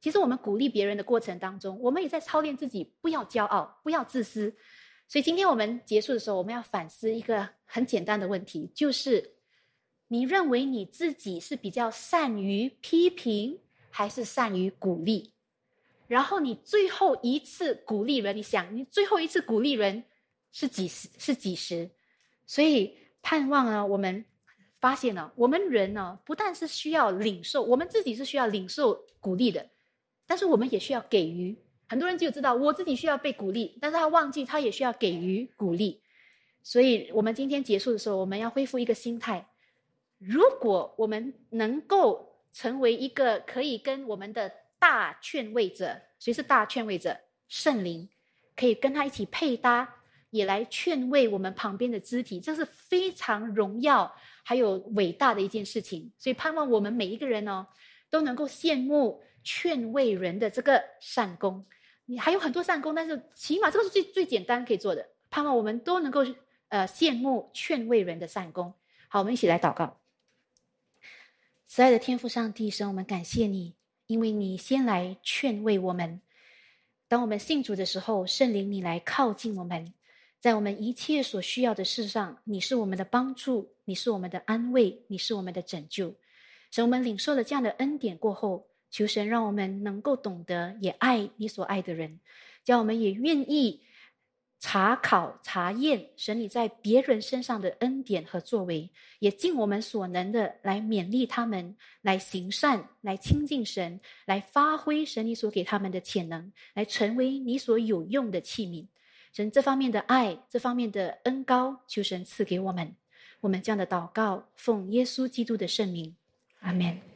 其实我们鼓励别人的过程当中，我们也在操练自己不要骄傲，不要自私。所以今天我们结束的时候，我们要反思一个很简单的问题，就是你认为你自己是比较善于批评还是善于鼓励？然后你最后一次鼓励人，你想你最后一次鼓励人是几时？是几时？所以盼望呢，我们发现呢，我们人呢，不但是需要领受，我们自己是需要领受鼓励的，但是我们也需要给予。很多人只有知道我自己需要被鼓励，但是他忘记他也需要给予鼓励。所以我们今天结束的时候，我们要恢复一个心态，如果我们能够成为一个可以跟我们的大劝慰者，谁是大劝慰者？圣灵，可以跟他一起配搭，也来劝慰我们旁边的肢体，这是非常荣耀还有伟大的一件事情。所以盼望我们每一个人哦，都能够羡慕劝慰人的这个善功。你还有很多善功，但是起码这个是最最简单可以做的。盼望我们都能够呃羡慕劝慰人的善功。好，我们一起来祷告。慈爱的天父上帝，神，我们感谢你，因为你先来劝慰我们。当我们信主的时候，圣灵你来靠近我们，在我们一切所需要的事上，你是我们的帮助，你是我们的安慰，你是我们的拯救。神，我们领受了这样的恩典过后，求神让我们能够懂得也爱你所爱的人，叫我们也愿意查考查验神你在别人身上的恩典和作为，也尽我们所能的来勉励他们，来行善，来亲近神，来发挥神你所给他们的潜能，来成为你所有用的器皿。神，这方面的爱，这方面的恩膏，求神赐给我们。我们这样的祷告，奉耶稣基督的圣名，阿们。